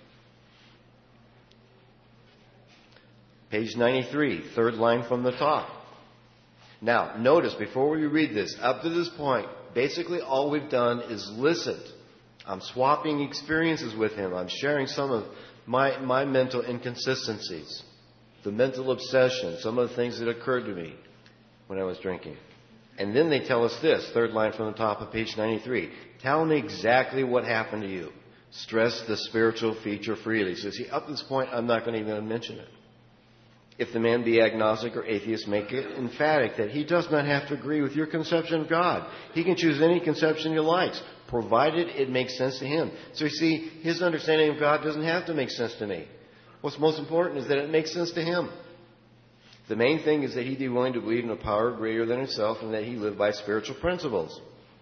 Page ninety-three, third line from the top. Now, notice, before we read this, up to this point, basically all we've done is listened. I'm swapping experiences with him. I'm sharing some of my, my mental inconsistencies, the mental obsession, some of the things that occurred to me when I was drinking. And then they tell us this, third line from the top of page ninety-three. Tell me exactly what happened to you. Stress the spiritual feature freely. So see, up to this point, I'm not going to even mention it. If the man be agnostic or atheist, make it emphatic that he does not have to agree with your conception of God. He can choose any conception he likes, provided it makes sense to him. So you see, his understanding of God doesn't have to make sense to me. What's most important is that it makes sense to him. The main thing is that he be willing to believe in a power greater than himself and that he live by spiritual principles.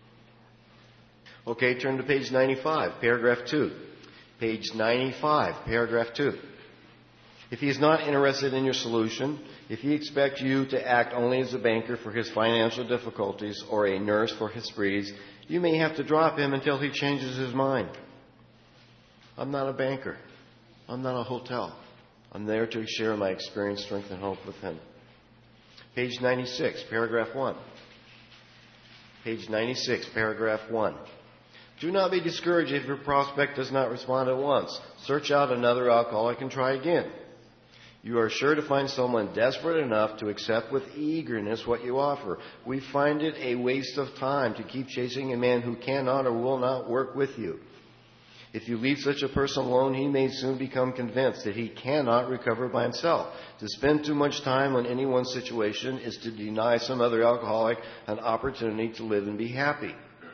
Okay, turn to page ninety-five, paragraph two. Page ninety-five, paragraph two. If he is not interested in your solution, if he expects you to act only as a banker for his financial difficulties or a nurse for his sprees, you may have to drop him until he changes his mind. I'm not a banker. I'm not a hotel. I'm there to share my experience, strength, and hope with him. Page ninety-six, paragraph one. Page ninety-six, paragraph one. Do not be discouraged if your prospect does not respond at once. Search out another alcoholic and try again. You are sure to find someone desperate enough to accept with eagerness what you offer. We find it a waste of time to keep chasing a man who cannot or will not work with you. If you leave such a person alone, he may soon become convinced that he cannot recover by himself. To spend too much time on any one situation is to deny some other alcoholic an opportunity to live and be happy.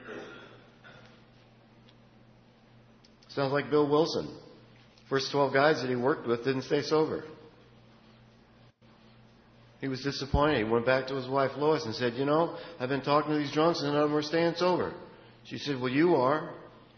Sounds like Bill Wilson. First twelve guys that he worked with didn't stay sober. He was disappointed. He went back to his wife Lois and said, you know, I've been talking to these drunks and none of them are staying sober. She said, well, you are.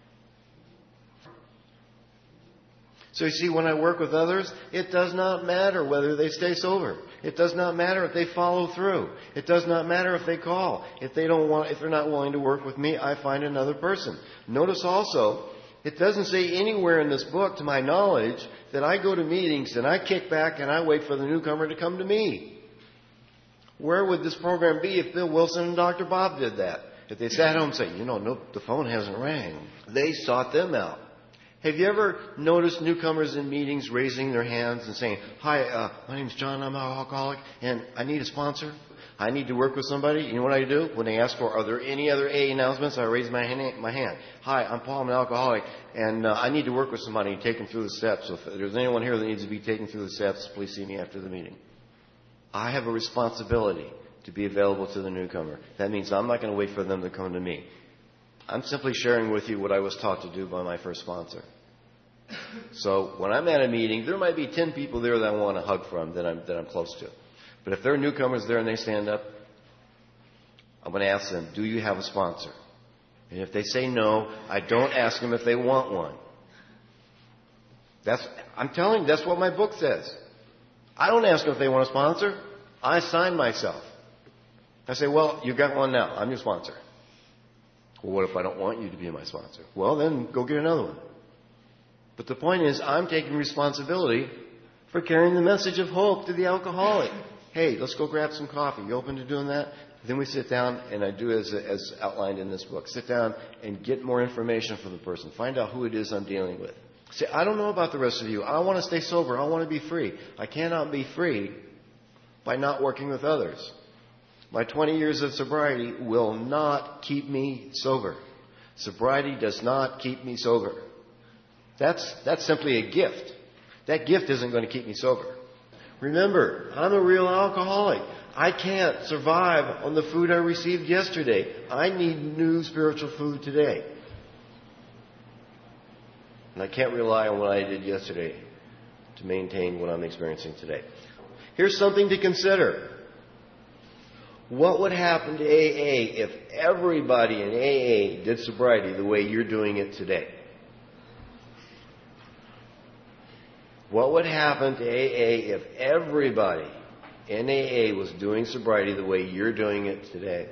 So you see, when I work with others, it does not matter whether they stay sober. It does not matter if they follow through. It does not matter if they call. If they don't want, if they're not willing to work with me, I find another person. Notice also, it doesn't say anywhere in this book, to my knowledge, that I go to meetings and I kick back and I wait for the newcomer to come to me. Where would this program be if Bill Wilson and Doctor Bob did that? If they sat home and said, you know, no, the phone hasn't rang. They sought them out. Have you ever noticed newcomers in meetings raising their hands and saying, hi, uh, my name's John, I'm an alcoholic, and I need a sponsor. I need to work with somebody. You know what I do? When they ask for, are there any other A A announcements? I raise my hand. My hand. Hi, I'm Paul, I'm an alcoholic, and uh, I need to work with somebody and take them through the steps. So if there's anyone here that needs to be taken through the steps, please see me after the meeting. I have a responsibility to be available to the newcomer. That means I'm not going to wait for them to come to me. I'm simply sharing with you what I was taught to do by my first sponsor. So when I'm at a meeting, there might be ten people there that I want to hug from, that I'm, that I'm close to. But if there are newcomers there and they stand up, I'm going to ask them, do you have a sponsor? And if they say no, I don't ask them if they want one. That's, I'm telling you, that's what my book says. I don't ask them if they want a sponsor. I sign myself. I say, well, you've got one now. I'm your sponsor. Well, what if I don't want you to be my sponsor? Well, then go get another one. But the point is, I'm taking responsibility for carrying the message of hope to the alcoholic. Hey, let's go grab some coffee. You open to doing that? Then we sit down, and I do as, as outlined in this book. Sit down and get more information from the person. Find out who it is I'm dealing with. Say, I don't know about the rest of you. I want to stay sober. I want to be free. I cannot be free by not working with others. My twenty years of sobriety will not keep me sober. Sobriety does not keep me sober. That's, that's simply a gift. That gift isn't going to keep me sober. Remember, I'm a real alcoholic. I can't survive on the food I received yesterday. I need new spiritual food today. And I can't rely on what I did yesterday to maintain what I'm experiencing today. Here's something to consider. What would happen to A A if everybody in A A did sobriety the way you're doing it today? What would happen to A A if everybody in A A was doing sobriety the way you're doing it today?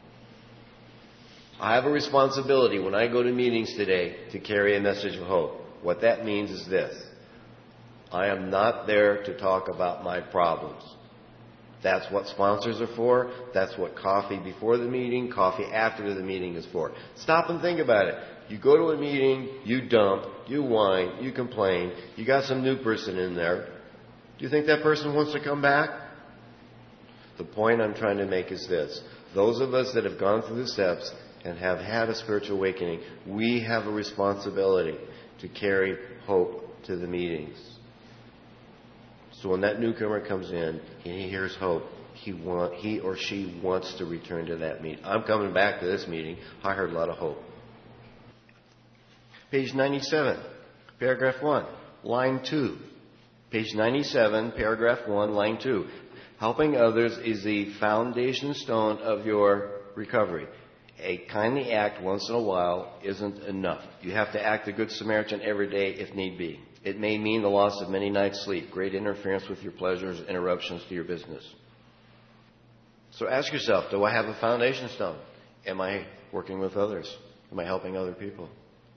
I have a responsibility when I go to meetings today to carry a message of hope. What that means is this. I am not there to talk about my problems. That's what sponsors are for. That's what coffee before the meeting, coffee after the meeting is for. Stop and think about it. You go to a meeting, you dump, you whine, you complain. You got some new person in there. Do you think that person wants to come back? The point I'm trying to make is this. Those of us that have gone through the steps and have had a spiritual awakening, we have a responsibility to carry hope to the meetings. So when that newcomer comes in and he hears hope, he want, he or she wants to return to that meeting. I'm coming back to this meeting. I heard a lot of hope. Page ninety-seven, paragraph one, line two. Page ninety-seven, paragraph one, line two. Helping others is the foundation stone of your recovery. A kindly act once in a while isn't enough. You have to act the Good Samaritan every day if need be. It may mean the loss of many nights' sleep, great interference with your pleasures, interruptions to your business. So ask yourself, do I have a foundation stone? Am I working with others? Am I helping other people?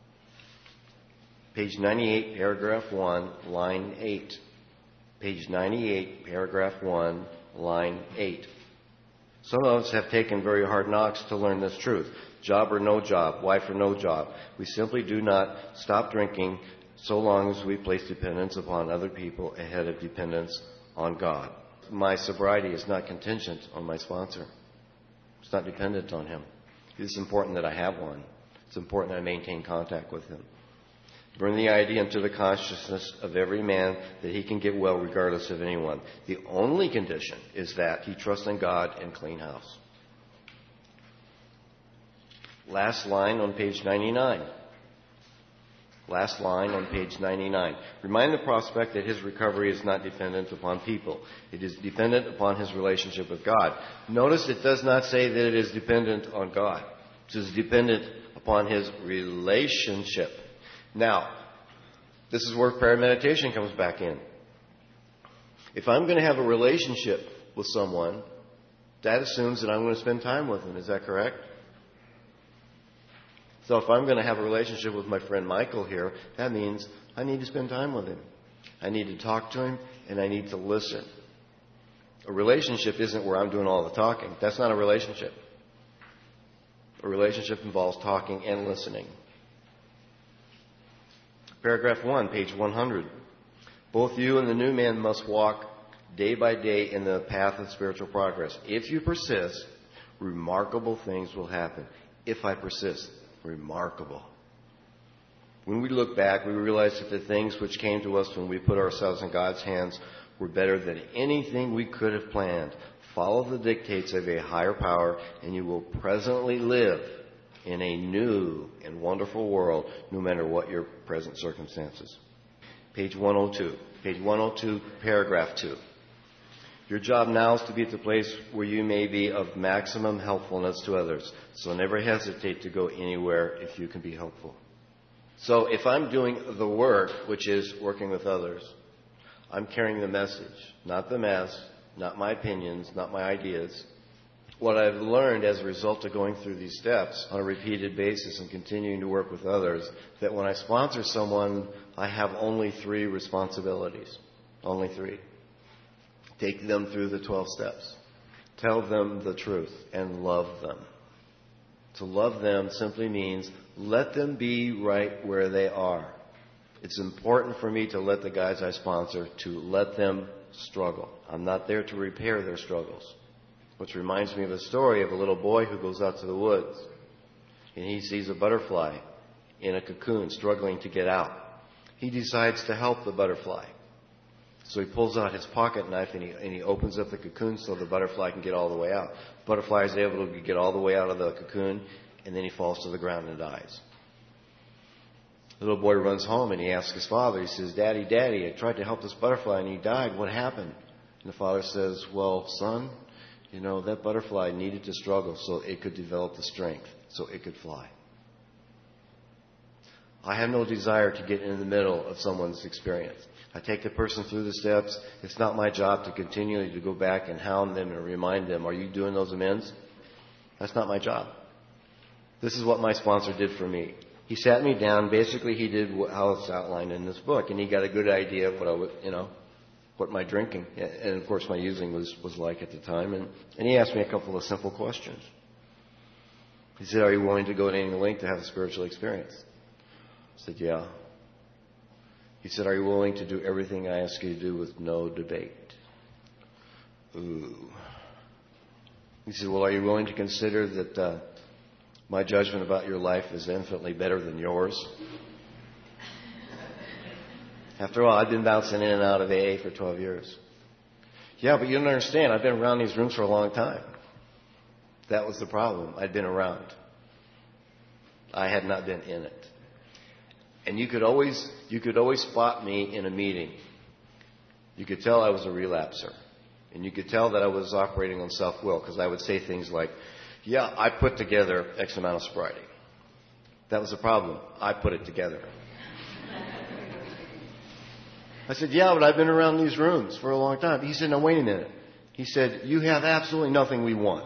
Page ninety-eight, paragraph one, line eight. Page ninety-eight, paragraph one, line eight. Some of us have taken very hard knocks to learn this truth. Job or no job, wife or no job. We simply do not stop drinking so long as we place dependence upon other people ahead of dependence on God. My sobriety is not contingent on my sponsor. It's not dependent on him. It's important that I have one. It's important that I maintain contact with him. Bring the idea into the consciousness of every man that he can get well regardless of anyone. The only condition is that he trusts in God and clean house. Last line on page ninety-nine. Last line on page ninety-nine. Remind the prospect that his recovery is not dependent upon people. It is dependent upon his relationship with God. Notice it does not say that it is dependent on God. It is dependent upon his relationship. Now, this is where prayer meditation comes back in. If I'm going to have a relationship with someone, that assumes that I'm going to spend time with them. Is that correct? So if I'm going to have a relationship with my friend Michael here, that means I need to spend time with him. I need to talk to him, and I need to listen. A relationship isn't where I'm doing all the talking. That's not a relationship. A relationship involves talking and listening. Paragraph one, page one hundred. Both you and the new man must walk day by day in the path of spiritual progress. If you persist, remarkable things will happen. If I persist, remarkable. When we look back, we realize that the things which came to us when we put ourselves in God's hands were better than anything we could have planned. Follow the dictates of a higher power, and you will presently live in a new and wonderful world, no matter what your present circumstances. Page one oh two. Page one oh two, paragraph two. Your job now is to be at the place where you may be of maximum helpfulness to others. So never hesitate to go anywhere if you can be helpful. So if I'm doing the work, which is working with others, I'm carrying the message, not the mess, not my opinions, not my ideas. What I've learned as a result of going through these steps on a repeated basis and continuing to work with others, that when I sponsor someone, I have only three responsibilities. Only three. Take them through the twelve steps. Tell them the truth and love them. To love them simply means let them be right where they are. It's important for me to let the guys I sponsor, to let them struggle. I'm not there to repair their struggles. Which reminds me of a story of a little boy who goes out to the woods and he sees a butterfly in a cocoon struggling to get out. He decides to help the butterfly. So he pulls out his pocket knife and he, and he opens up the cocoon so the butterfly can get all the way out. The butterfly is able to get all the way out of the cocoon, and then he falls to the ground and dies. The little boy runs home and he asks his father, he says, Daddy, Daddy, I tried to help this butterfly and he died. What happened? And the father says, well, son, you know, that butterfly needed to struggle so it could develop the strength, so it could fly. I have no desire to get in the middle of someone's experience. I take the person through the steps. It's not my job to continually to go back and hound them and remind them, are you doing those amends? That's not my job. This is what my sponsor did for me. He sat me down. Basically, he did how it's outlined in this book, and he got a good idea of what I would, you know, what my drinking and, of course, my using was, was like at the time. And, and he asked me a couple of simple questions. He said, are you willing to go to any length to have a spiritual experience? I said, yeah. He said, are you willing to do everything I ask you to do with no debate? Ooh. He said, well, are you willing to consider that uh, my judgment about your life is infinitely better than yours? After all, I've been bouncing in and out of A A for twelve years. Yeah, but you don't understand. I've been around these rooms for a long time. That was the problem. I'd been around. I had not been in it. And you could always, you could always spot me in a meeting. You could tell I was a relapser. And you could tell that I was operating on self-will because I would say things like, yeah, I put together X amount of sobriety. That was the problem. I put it together. I said, yeah, but I've been around these rooms for a long time. He said, no, wait a minute. He said, you have absolutely nothing we want.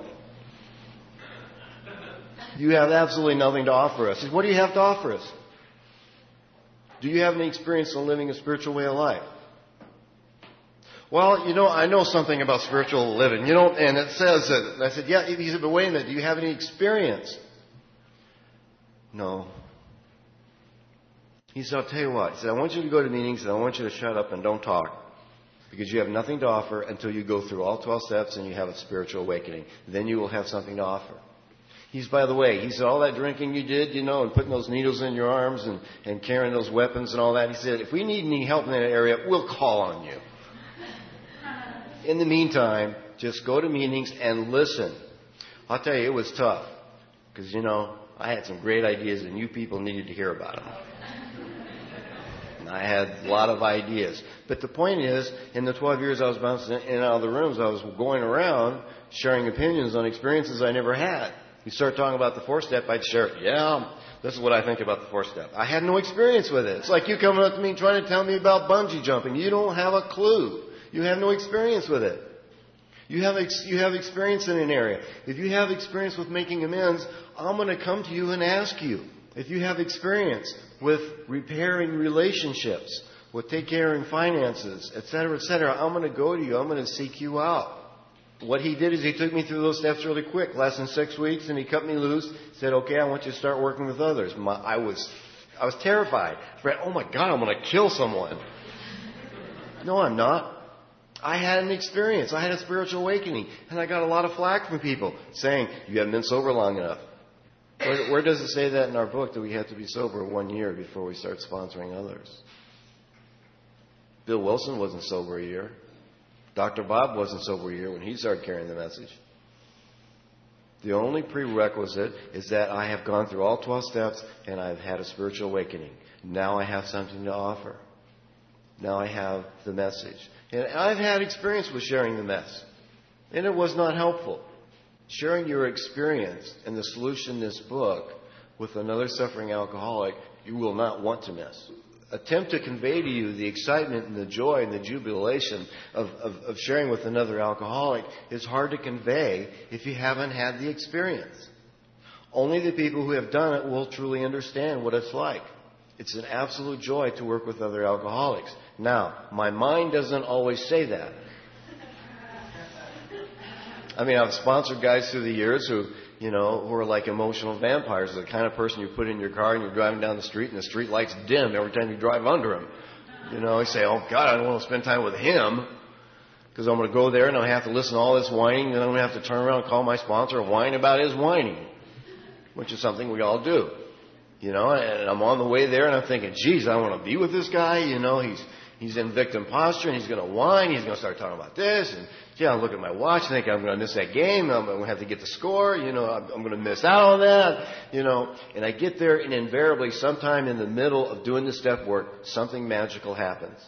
You have absolutely nothing to offer us. I said, what do you have to offer us? Do you have any experience in living a spiritual way of life? Well, you know, I know something about spiritual living. You know, and it says that. And I said, yeah. He said, but wait a minute. Do you have any experience? No. He said, I'll tell you what. He said, I want you to go to meetings and I want you to shut up and don't talk. Because you have nothing to offer until you go through all twelve steps and you have a spiritual awakening. Then you will have something to offer. He's, by the way, he said, all that drinking you did, you know, and putting those needles in your arms and, and carrying those weapons and all that. He said, if we need any help in that area, we'll call on you. In the meantime, just go to meetings and listen. I'll tell you, it was tough. Because, you know, I had some great ideas and you people needed to hear about them. And I had a lot of ideas. But the point is, in the twelve years I was bouncing in and out of the rooms, I was going around sharing opinions on experiences I never had. You start talking about the four-step, I'd share, yeah, this is what I think about the four-step. I had no experience with it. It's like you coming up to me trying to tell me about bungee jumping. You don't have a clue. You have no experience with it. You have ex- you have experience in an area. If you have experience with making amends, I'm going to come to you and ask you. If you have experience with repairing relationships, with taking care of finances, et cetera, et cetera, I'm going to go to you. I'm going to seek you out. What he did is he took me through those steps really quick, less than six weeks, and he cut me loose. Said, "Okay, I want you to start working with others." My, I was, I was terrified. Fred, oh my God, I'm going to kill someone. No, I'm not. I had an experience. I had a spiritual awakening, and I got a lot of flack from people saying, "You haven't been sober long enough." Where, where does it say that in our book that we have to be sober one year before we start sponsoring others? Bill Wilson wasn't sober a year. Doctor Bob wasn't sober a year when he started carrying the message. The only prerequisite is that I have gone through all twelve steps and I've had a spiritual awakening. Now I have something to offer. Now I have the message. And I've had experience with sharing the mess. And it was not helpful. Sharing your experience and the solution in this book with another suffering alcoholic, you will not want to miss. Attempt to convey to you the excitement and the joy and the jubilation of, of, of sharing with another alcoholic is hard to convey if you haven't had the experience. Only the people who have done it will truly understand what it's like. It's an absolute joy to work with other alcoholics. Now, my mind doesn't always say that. I mean, I've sponsored guys through the years who, you know, who are like emotional vampires. The kind of person you put in your car and you're driving down the street and the street lights dim every time you drive under them. You know, you say, oh, God, I don't want to spend time with him because I'm going to go there and I have to listen to all this whining and I'm going to have to turn around and call my sponsor and whine about his whining, which is something we all do. You know, and I'm on the way there and I'm thinking, geez, I want to be with this guy. You know, he's he's in victim posture and he's going to whine. He's going to start talking about this. And, yeah, I look at my watch and think I'm going to miss that game. I'm going to have to get the score. You know, I'm, I'm going to miss out on that. You know, and I get there and invariably sometime in the middle of doing the step work, something magical happens.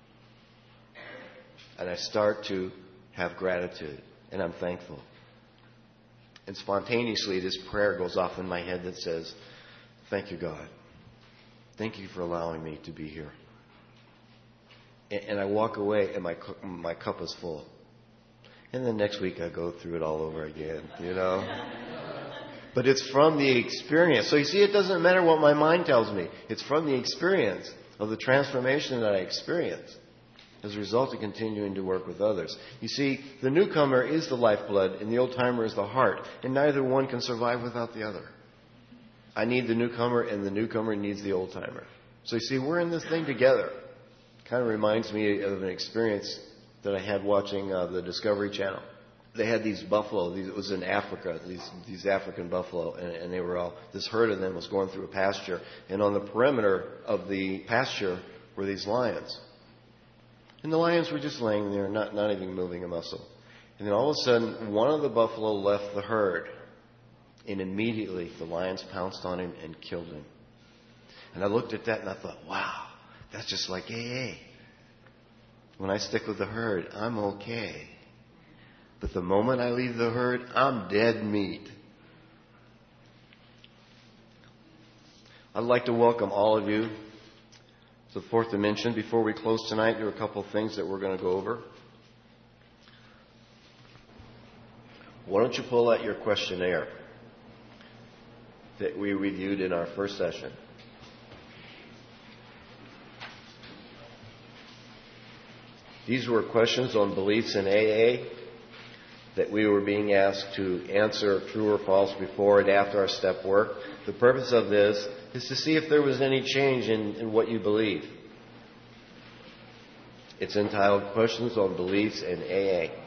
And I start to have gratitude and I'm thankful. And spontaneously this prayer goes off in my head that says, thank you, God. Thank you for allowing me to be here. And, and I walk away and my my cup is full. And then next week I go through it all over again, you know. But it's from the experience. So you see, it doesn't matter what my mind tells me. It's from the experience of the transformation that I experience as a result of continuing to work with others. You see, the newcomer is the lifeblood and the old-timer is the heart. And neither one can survive without the other. I need the newcomer and the newcomer needs the old-timer. So you see, we're in this thing together. It kind of reminds me of an experience that I had watching uh, the Discovery Channel. They had these buffalo. These, it was in Africa. These these African buffalo, and, and they were all. This herd of them was going through a pasture, and on the perimeter of the pasture were these lions. And the lions were just laying there, not not even moving a muscle. And then all of a sudden, one of the buffalo left the herd, and immediately the lions pounced on him and killed him. And I looked at that and I thought, wow, that's just like A A. When I stick with the herd, I'm okay. But the moment I leave the herd, I'm dead meat. I'd like to welcome all of you to the fourth dimension. Before we close tonight, there are a couple of things that we're going to go over. Why don't you pull out your questionnaire that we reviewed in our first session? These were questions on beliefs in A A. that we were being asked to answer true or false before and after our step work. The purpose of this is to see if there was any change in, in what you believe. It's entitled Questions on Beliefs in A A.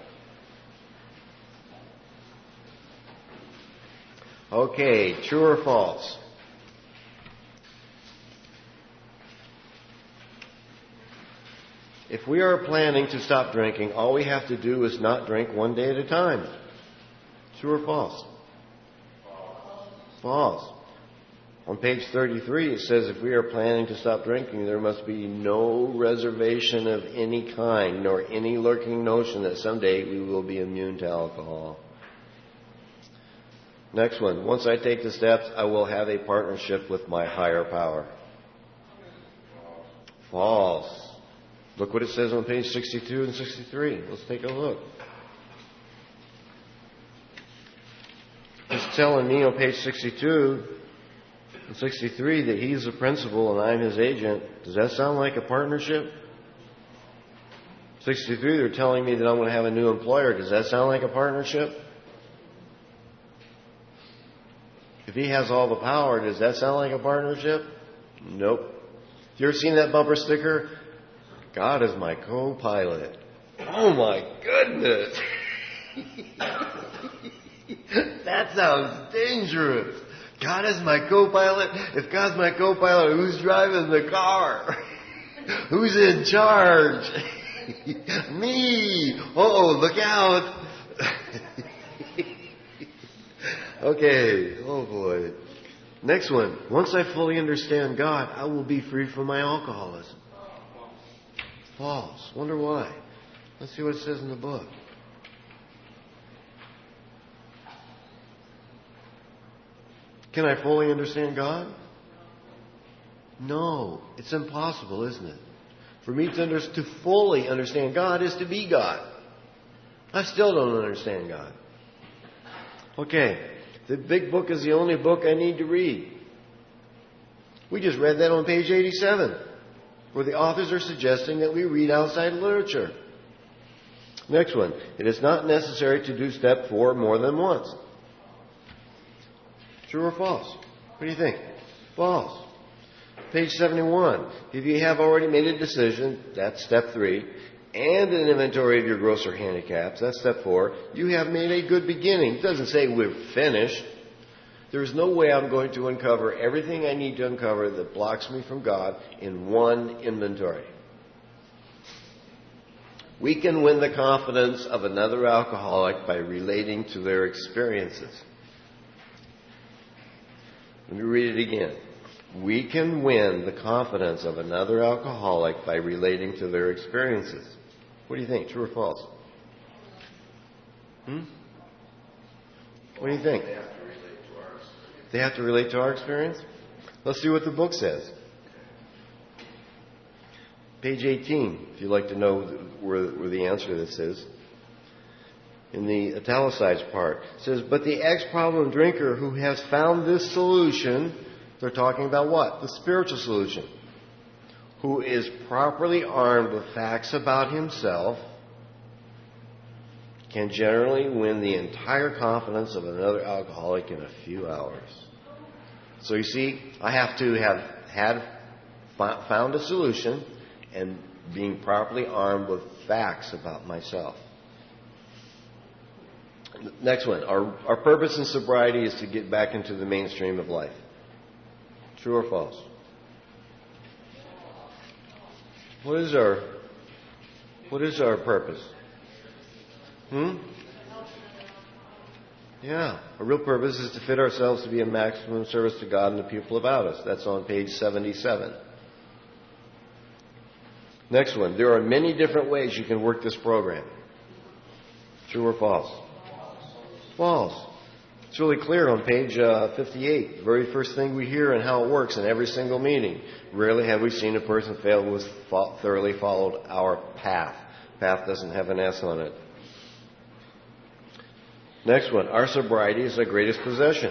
Okay, true or false? If we are planning to stop drinking, all we have to do is not drink one day at a time. True or false? False. False. On page thirty-three, it says if we are planning to stop drinking, there must be no reservation of any kind, nor any lurking notion that someday we will be immune to alcohol. Next one. Once I take the steps, I will have a partnership with my higher power. False. Look what it says on page sixty-two and sixty-three. Let's take a look. It's telling me on page sixty-two and sixty-three that he's the principal and I'm his agent. Does that sound like a partnership? sixty-three, they're telling me that I'm going to have a new employer. Does that sound like a partnership? If he has all the power, does that sound like a partnership? Nope. You ever seen that bumper sticker? God is my co-pilot. Oh my goodness. That sounds dangerous. God is my co-pilot. If God's my co-pilot, who's driving the car? Who's in charge? Me. Oh, look out. Okay. Oh boy. Next one. Once I fully understand God, I will be free from my alcoholism. False. Wonder why. Let's see what it says in the book. Can I fully understand God? No. It's impossible, isn't it? For me to, under, to fully understand God is to be God. I still don't understand God. Okay. The big book is the only book I need to read. We just read that on page eighty-seven. Where the authors are suggesting that we read outside literature. Next one. It is not necessary to do step four more than once. True or false? What do you think? False. Page seventy-one. If you have already made a decision, that's step three, and an inventory of your grosser handicaps, that's step four, you have made a good beginning. It doesn't say we're finished. There's no way I'm going to uncover everything I need to uncover that blocks me from God in one inventory. We can win the confidence of another alcoholic by relating to their experiences. Let me read it again. We can win the confidence of another alcoholic by relating to their experiences. What do you think? True or false? Hmm? What do you think? They have to relate to our experience? Let's see what the book says. Page eighteen, if you'd like to know where, where the answer to this is. In the italicized part, it says, but the ex-problem drinker who has found this solution, they're talking about what? The spiritual solution. Who is properly armed with facts about himself, can generally win the entire confidence of another alcoholic in a few hours. So you see, I have to have had found a solution and being properly armed with facts about myself. Next one. Our, our purpose in sobriety is to get back into the mainstream of life. True or false? What is our what is our purpose? Hmm? Yeah. Our real purpose is to fit ourselves to be a maximum service to God and the people about us. That's on page seventy-seven. Next one. There are many different ways you can work this program. True or false? False. It's really clear on page uh, fifty-eight. The very first thing we hear and how it works in every single meeting. Rarely have we seen a person fail who has thoroughly followed our path. Path doesn't have an S on it. Next one. Our sobriety is our greatest possession.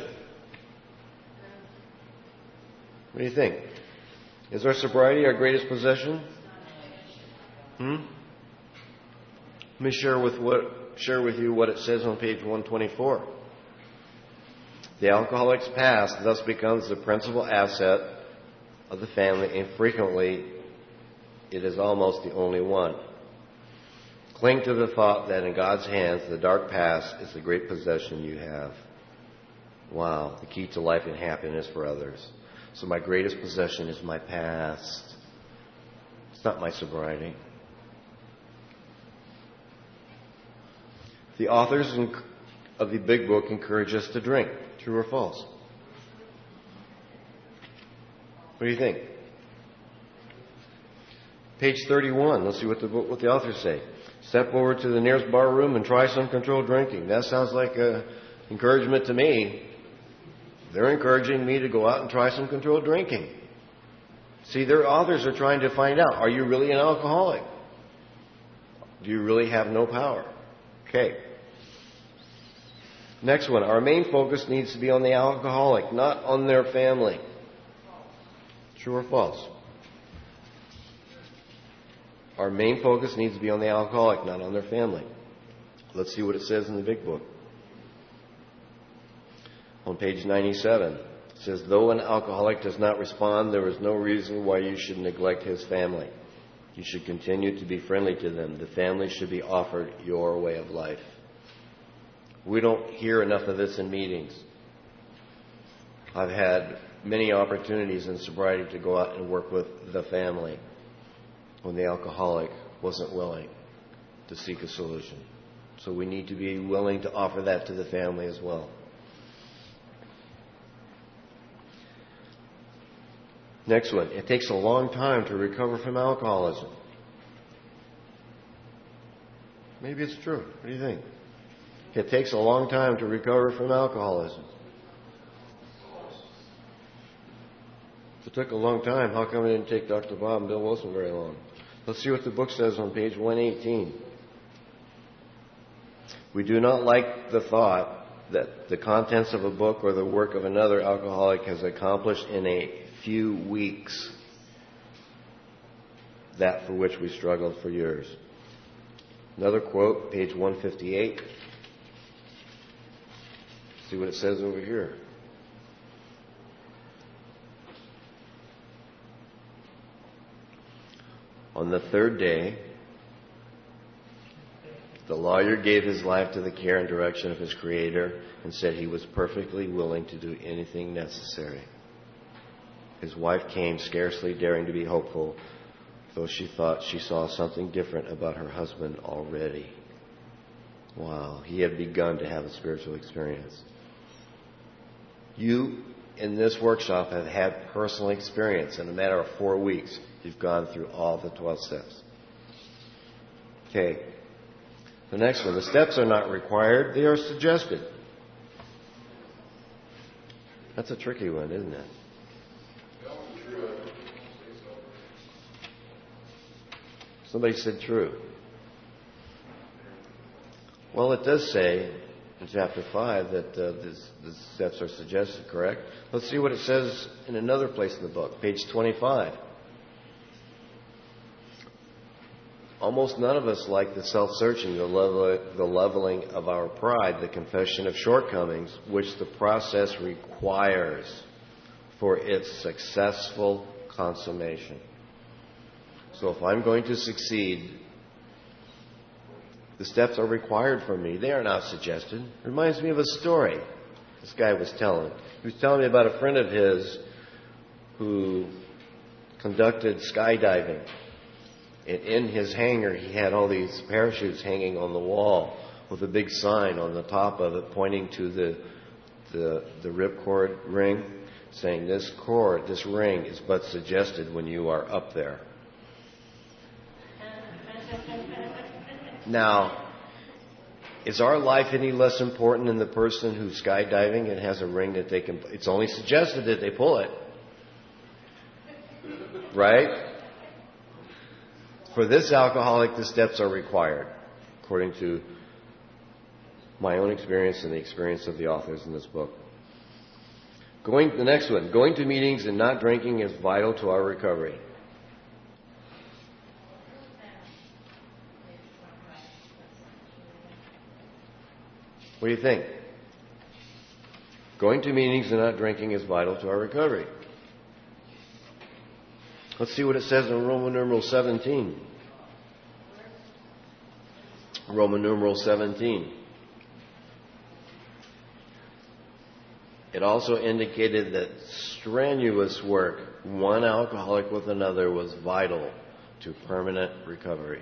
What do you think? Is our sobriety our greatest possession? Hmm? Let me share with what share with you what it says on page one twenty-four. The alcoholic's past thus becomes the principal asset of the family, and frequently it is almost the only one. Cling to the thought that in God's hands the dark past is the great possession you have. Wow, the key to life and happiness for others. So my greatest possession is my past. It's not my sobriety. The authors of the big book encourage us to drink. True or false? What do you think? Page thirty-one. Let's see what the book, what the authors say. Step over to the nearest bar room and try some controlled drinking. That sounds like a encouragement to me. They're encouraging me to go out and try some controlled drinking. See, their authors are trying to find out, are you really an alcoholic? Do you really have no power? Okay. Next one. Our main focus needs to be on the alcoholic, not on their family. True or false? Our main focus needs to be on the alcoholic, not on their family. Let's see what it says in the big book. On page ninety-seven, it says, though an alcoholic does not respond, there is no reason why you should neglect his family. You should continue to be friendly to them. The family should be offered your way of life. We don't hear enough of this in meetings. I've had many opportunities in sobriety to go out and work with the family when the alcoholic wasn't willing to seek a solution. So we need to be willing to offer that to the family as well. Next one. It takes a long time to recover from alcoholism. Maybe it's true. What do you think? It takes a long time to recover from alcoholism. If it took a long time, how come it didn't take Doctor Bob and Bill Wilson very long? Let's see what the book says on page one eighteen. We do not like the thought that the contents of a book or the work of another alcoholic has accomplished in a few weeks that for which we struggled for years. Another quote, page one fifty-eight. See what it says over here. On the third day, the lawyer gave his life to the care and direction of his Creator and said he was perfectly willing to do anything necessary. His wife came, scarcely daring to be hopeful, though she thought she saw something different about her husband already. Wow, he had begun to have a spiritual experience. You, in this workshop, have had personal experience. In a matter of four weeks, you've gone through all the twelve steps. Okay. The next one. The steps are not required. They are suggested. That's a tricky one, isn't it? Somebody said true. Well, it does say in chapter five that uh, this, the steps are suggested, correct? Let's see what it says in another place in the book, page twenty-five. Almost none of us like the self-searching, the, level, the leveling of our pride, the confession of shortcomings, which the process requires for its successful consummation. So if I'm going to succeed, the steps are required for me. They are not suggested. It reminds me of a story this guy was telling. He was telling me about a friend of his who conducted skydiving. And in his hangar, he had all these parachutes hanging on the wall with a big sign on the top of it pointing to the the, the ripcord ring, saying, this cord, this ring is but suggested when you are up there. Now, is our life any less important than the person who's skydiving and has a ring that they can... It's only suggested that they pull it. Right? For this alcoholic, the steps are required, according to my own experience and the experience of the authors in this book. Going, the next one, going to meetings and not drinking is vital to our recovery. What do you think? Going to meetings and not drinking is vital to our recovery. Let's see what it says in Roman numeral seventeen. Roman numeral seventeen. It also indicated that strenuous work, one alcoholic with another, was vital to permanent recovery.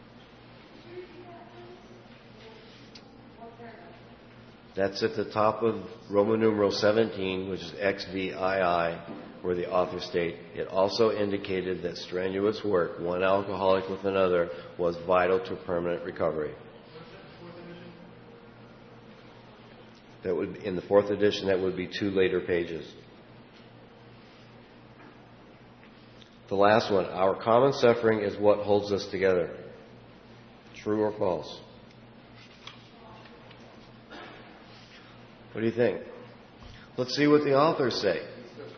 That's at the top of Roman numeral seventeen, which is X V I I, where the author states, it also indicated that strenuous work, one alcoholic with another, was vital to permanent recovery. That would, in the fourth edition, that would be two later pages. The last one, our common suffering is what holds us together. True or false? What do you think? Let's see what the authors say. It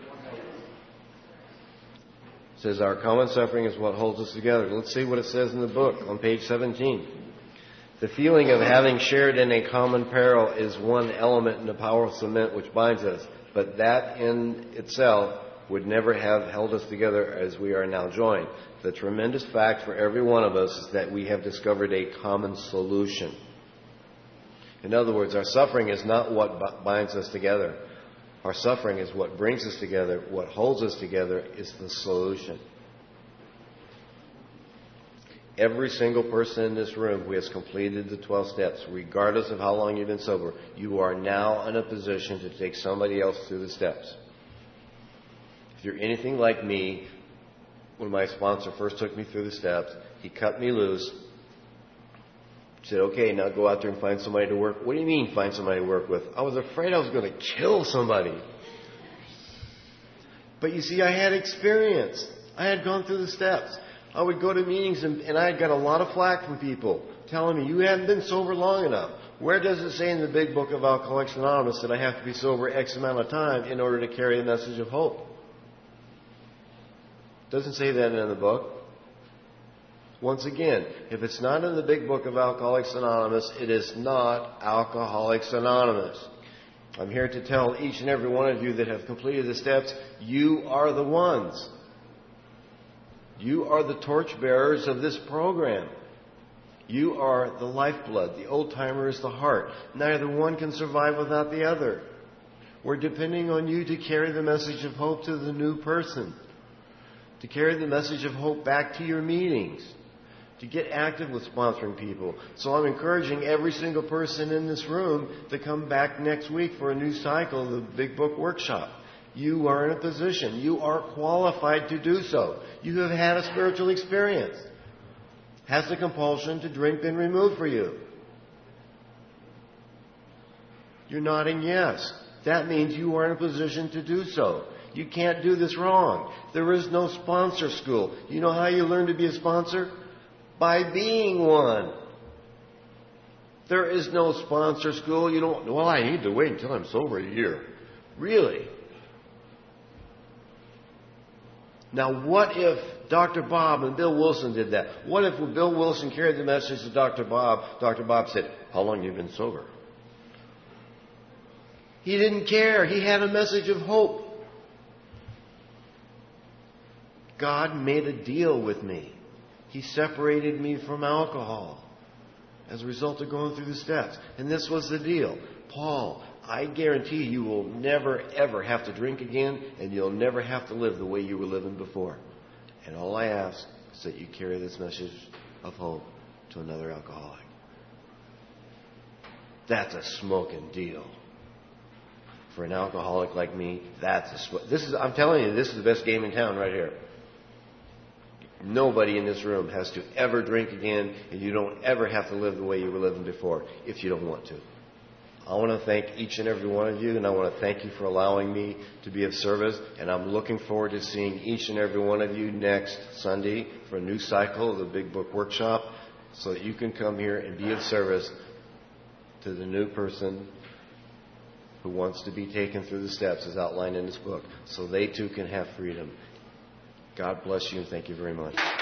says our common suffering is what holds us together. Let's see what it says in the book on page seventeen. The feeling of having shared in a common peril is one element in the powerful cement which binds us, but that in itself would never have held us together as we are now joined. The tremendous fact for every one of us is that we have discovered a common solution. In other words, our suffering is not what binds us together. Our suffering is what brings us together. What holds us together is the solution. Every single person in this room who has completed the twelve steps, regardless of how long you've been sober, you are now in a position to take somebody else through the steps. If you're anything like me, when my sponsor first took me through the steps, he cut me loose, said, okay, now go out there and find somebody to work. What do you mean find somebody to work with? I was afraid I was going to kill somebody. But you see, I had experience. I had gone through the steps. I would go to meetings and, and I had got a lot of flack from people telling me, you haven't been sober long enough. Where does it say in the big book of Alcoholics Anonymous that I have to be sober X amount of time in order to carry the message of hope? It doesn't say that in the book. Once again, if it's not in the big book of Alcoholics Anonymous, it is not Alcoholics Anonymous. I'm here to tell each and every one of you that have completed the steps, you are the ones. You are the torchbearers of this program. You are the lifeblood. The old-timer is the heart. Neither one can survive without the other. We're depending on you to carry the message of hope to the new person, to carry the message of hope back to your meetings, to get active with sponsoring people. So I'm encouraging every single person in this room to come back next week for a new cycle of the Big Book Workshop. You are in a position. You are qualified to do so. You have had a spiritual experience. Has the compulsion to drink been removed for you? You're nodding yes. That means you are in a position to do so. You can't do this wrong. There is no sponsor school. You know how you learn to be a sponsor? By being one. There is no sponsor school. You don't, well, I need to wait until I'm sober a year. Really? Now, what if Doctor Bob and Bill Wilson did that? What if when Bill Wilson carried the message to Doctor Bob, Doctor Bob said, how long have you been sober? He didn't care. He had a message of hope. God made a deal with me. He separated me from alcohol as a result of going through the steps. And this was the deal. Paul, I guarantee you will never, ever have to drink again, and you'll never have to live the way you were living before. And all I ask is that you carry this message of hope to another alcoholic. That's a smoking deal. For an alcoholic like me, that's a sm- this is I'm telling you, this is the best game in town right here. Nobody in this room has to ever drink again, and you don't ever have to live the way you were living before if you don't want to. I want to thank each and every one of you, and I want to thank you for allowing me to be of service. And I'm looking forward to seeing each and every one of you next Sunday for a new cycle of the Big Book Workshop, so that you can come here and be of service to the new person who wants to be taken through the steps as outlined in this book, so they too can have freedom. God bless you, and thank you very much.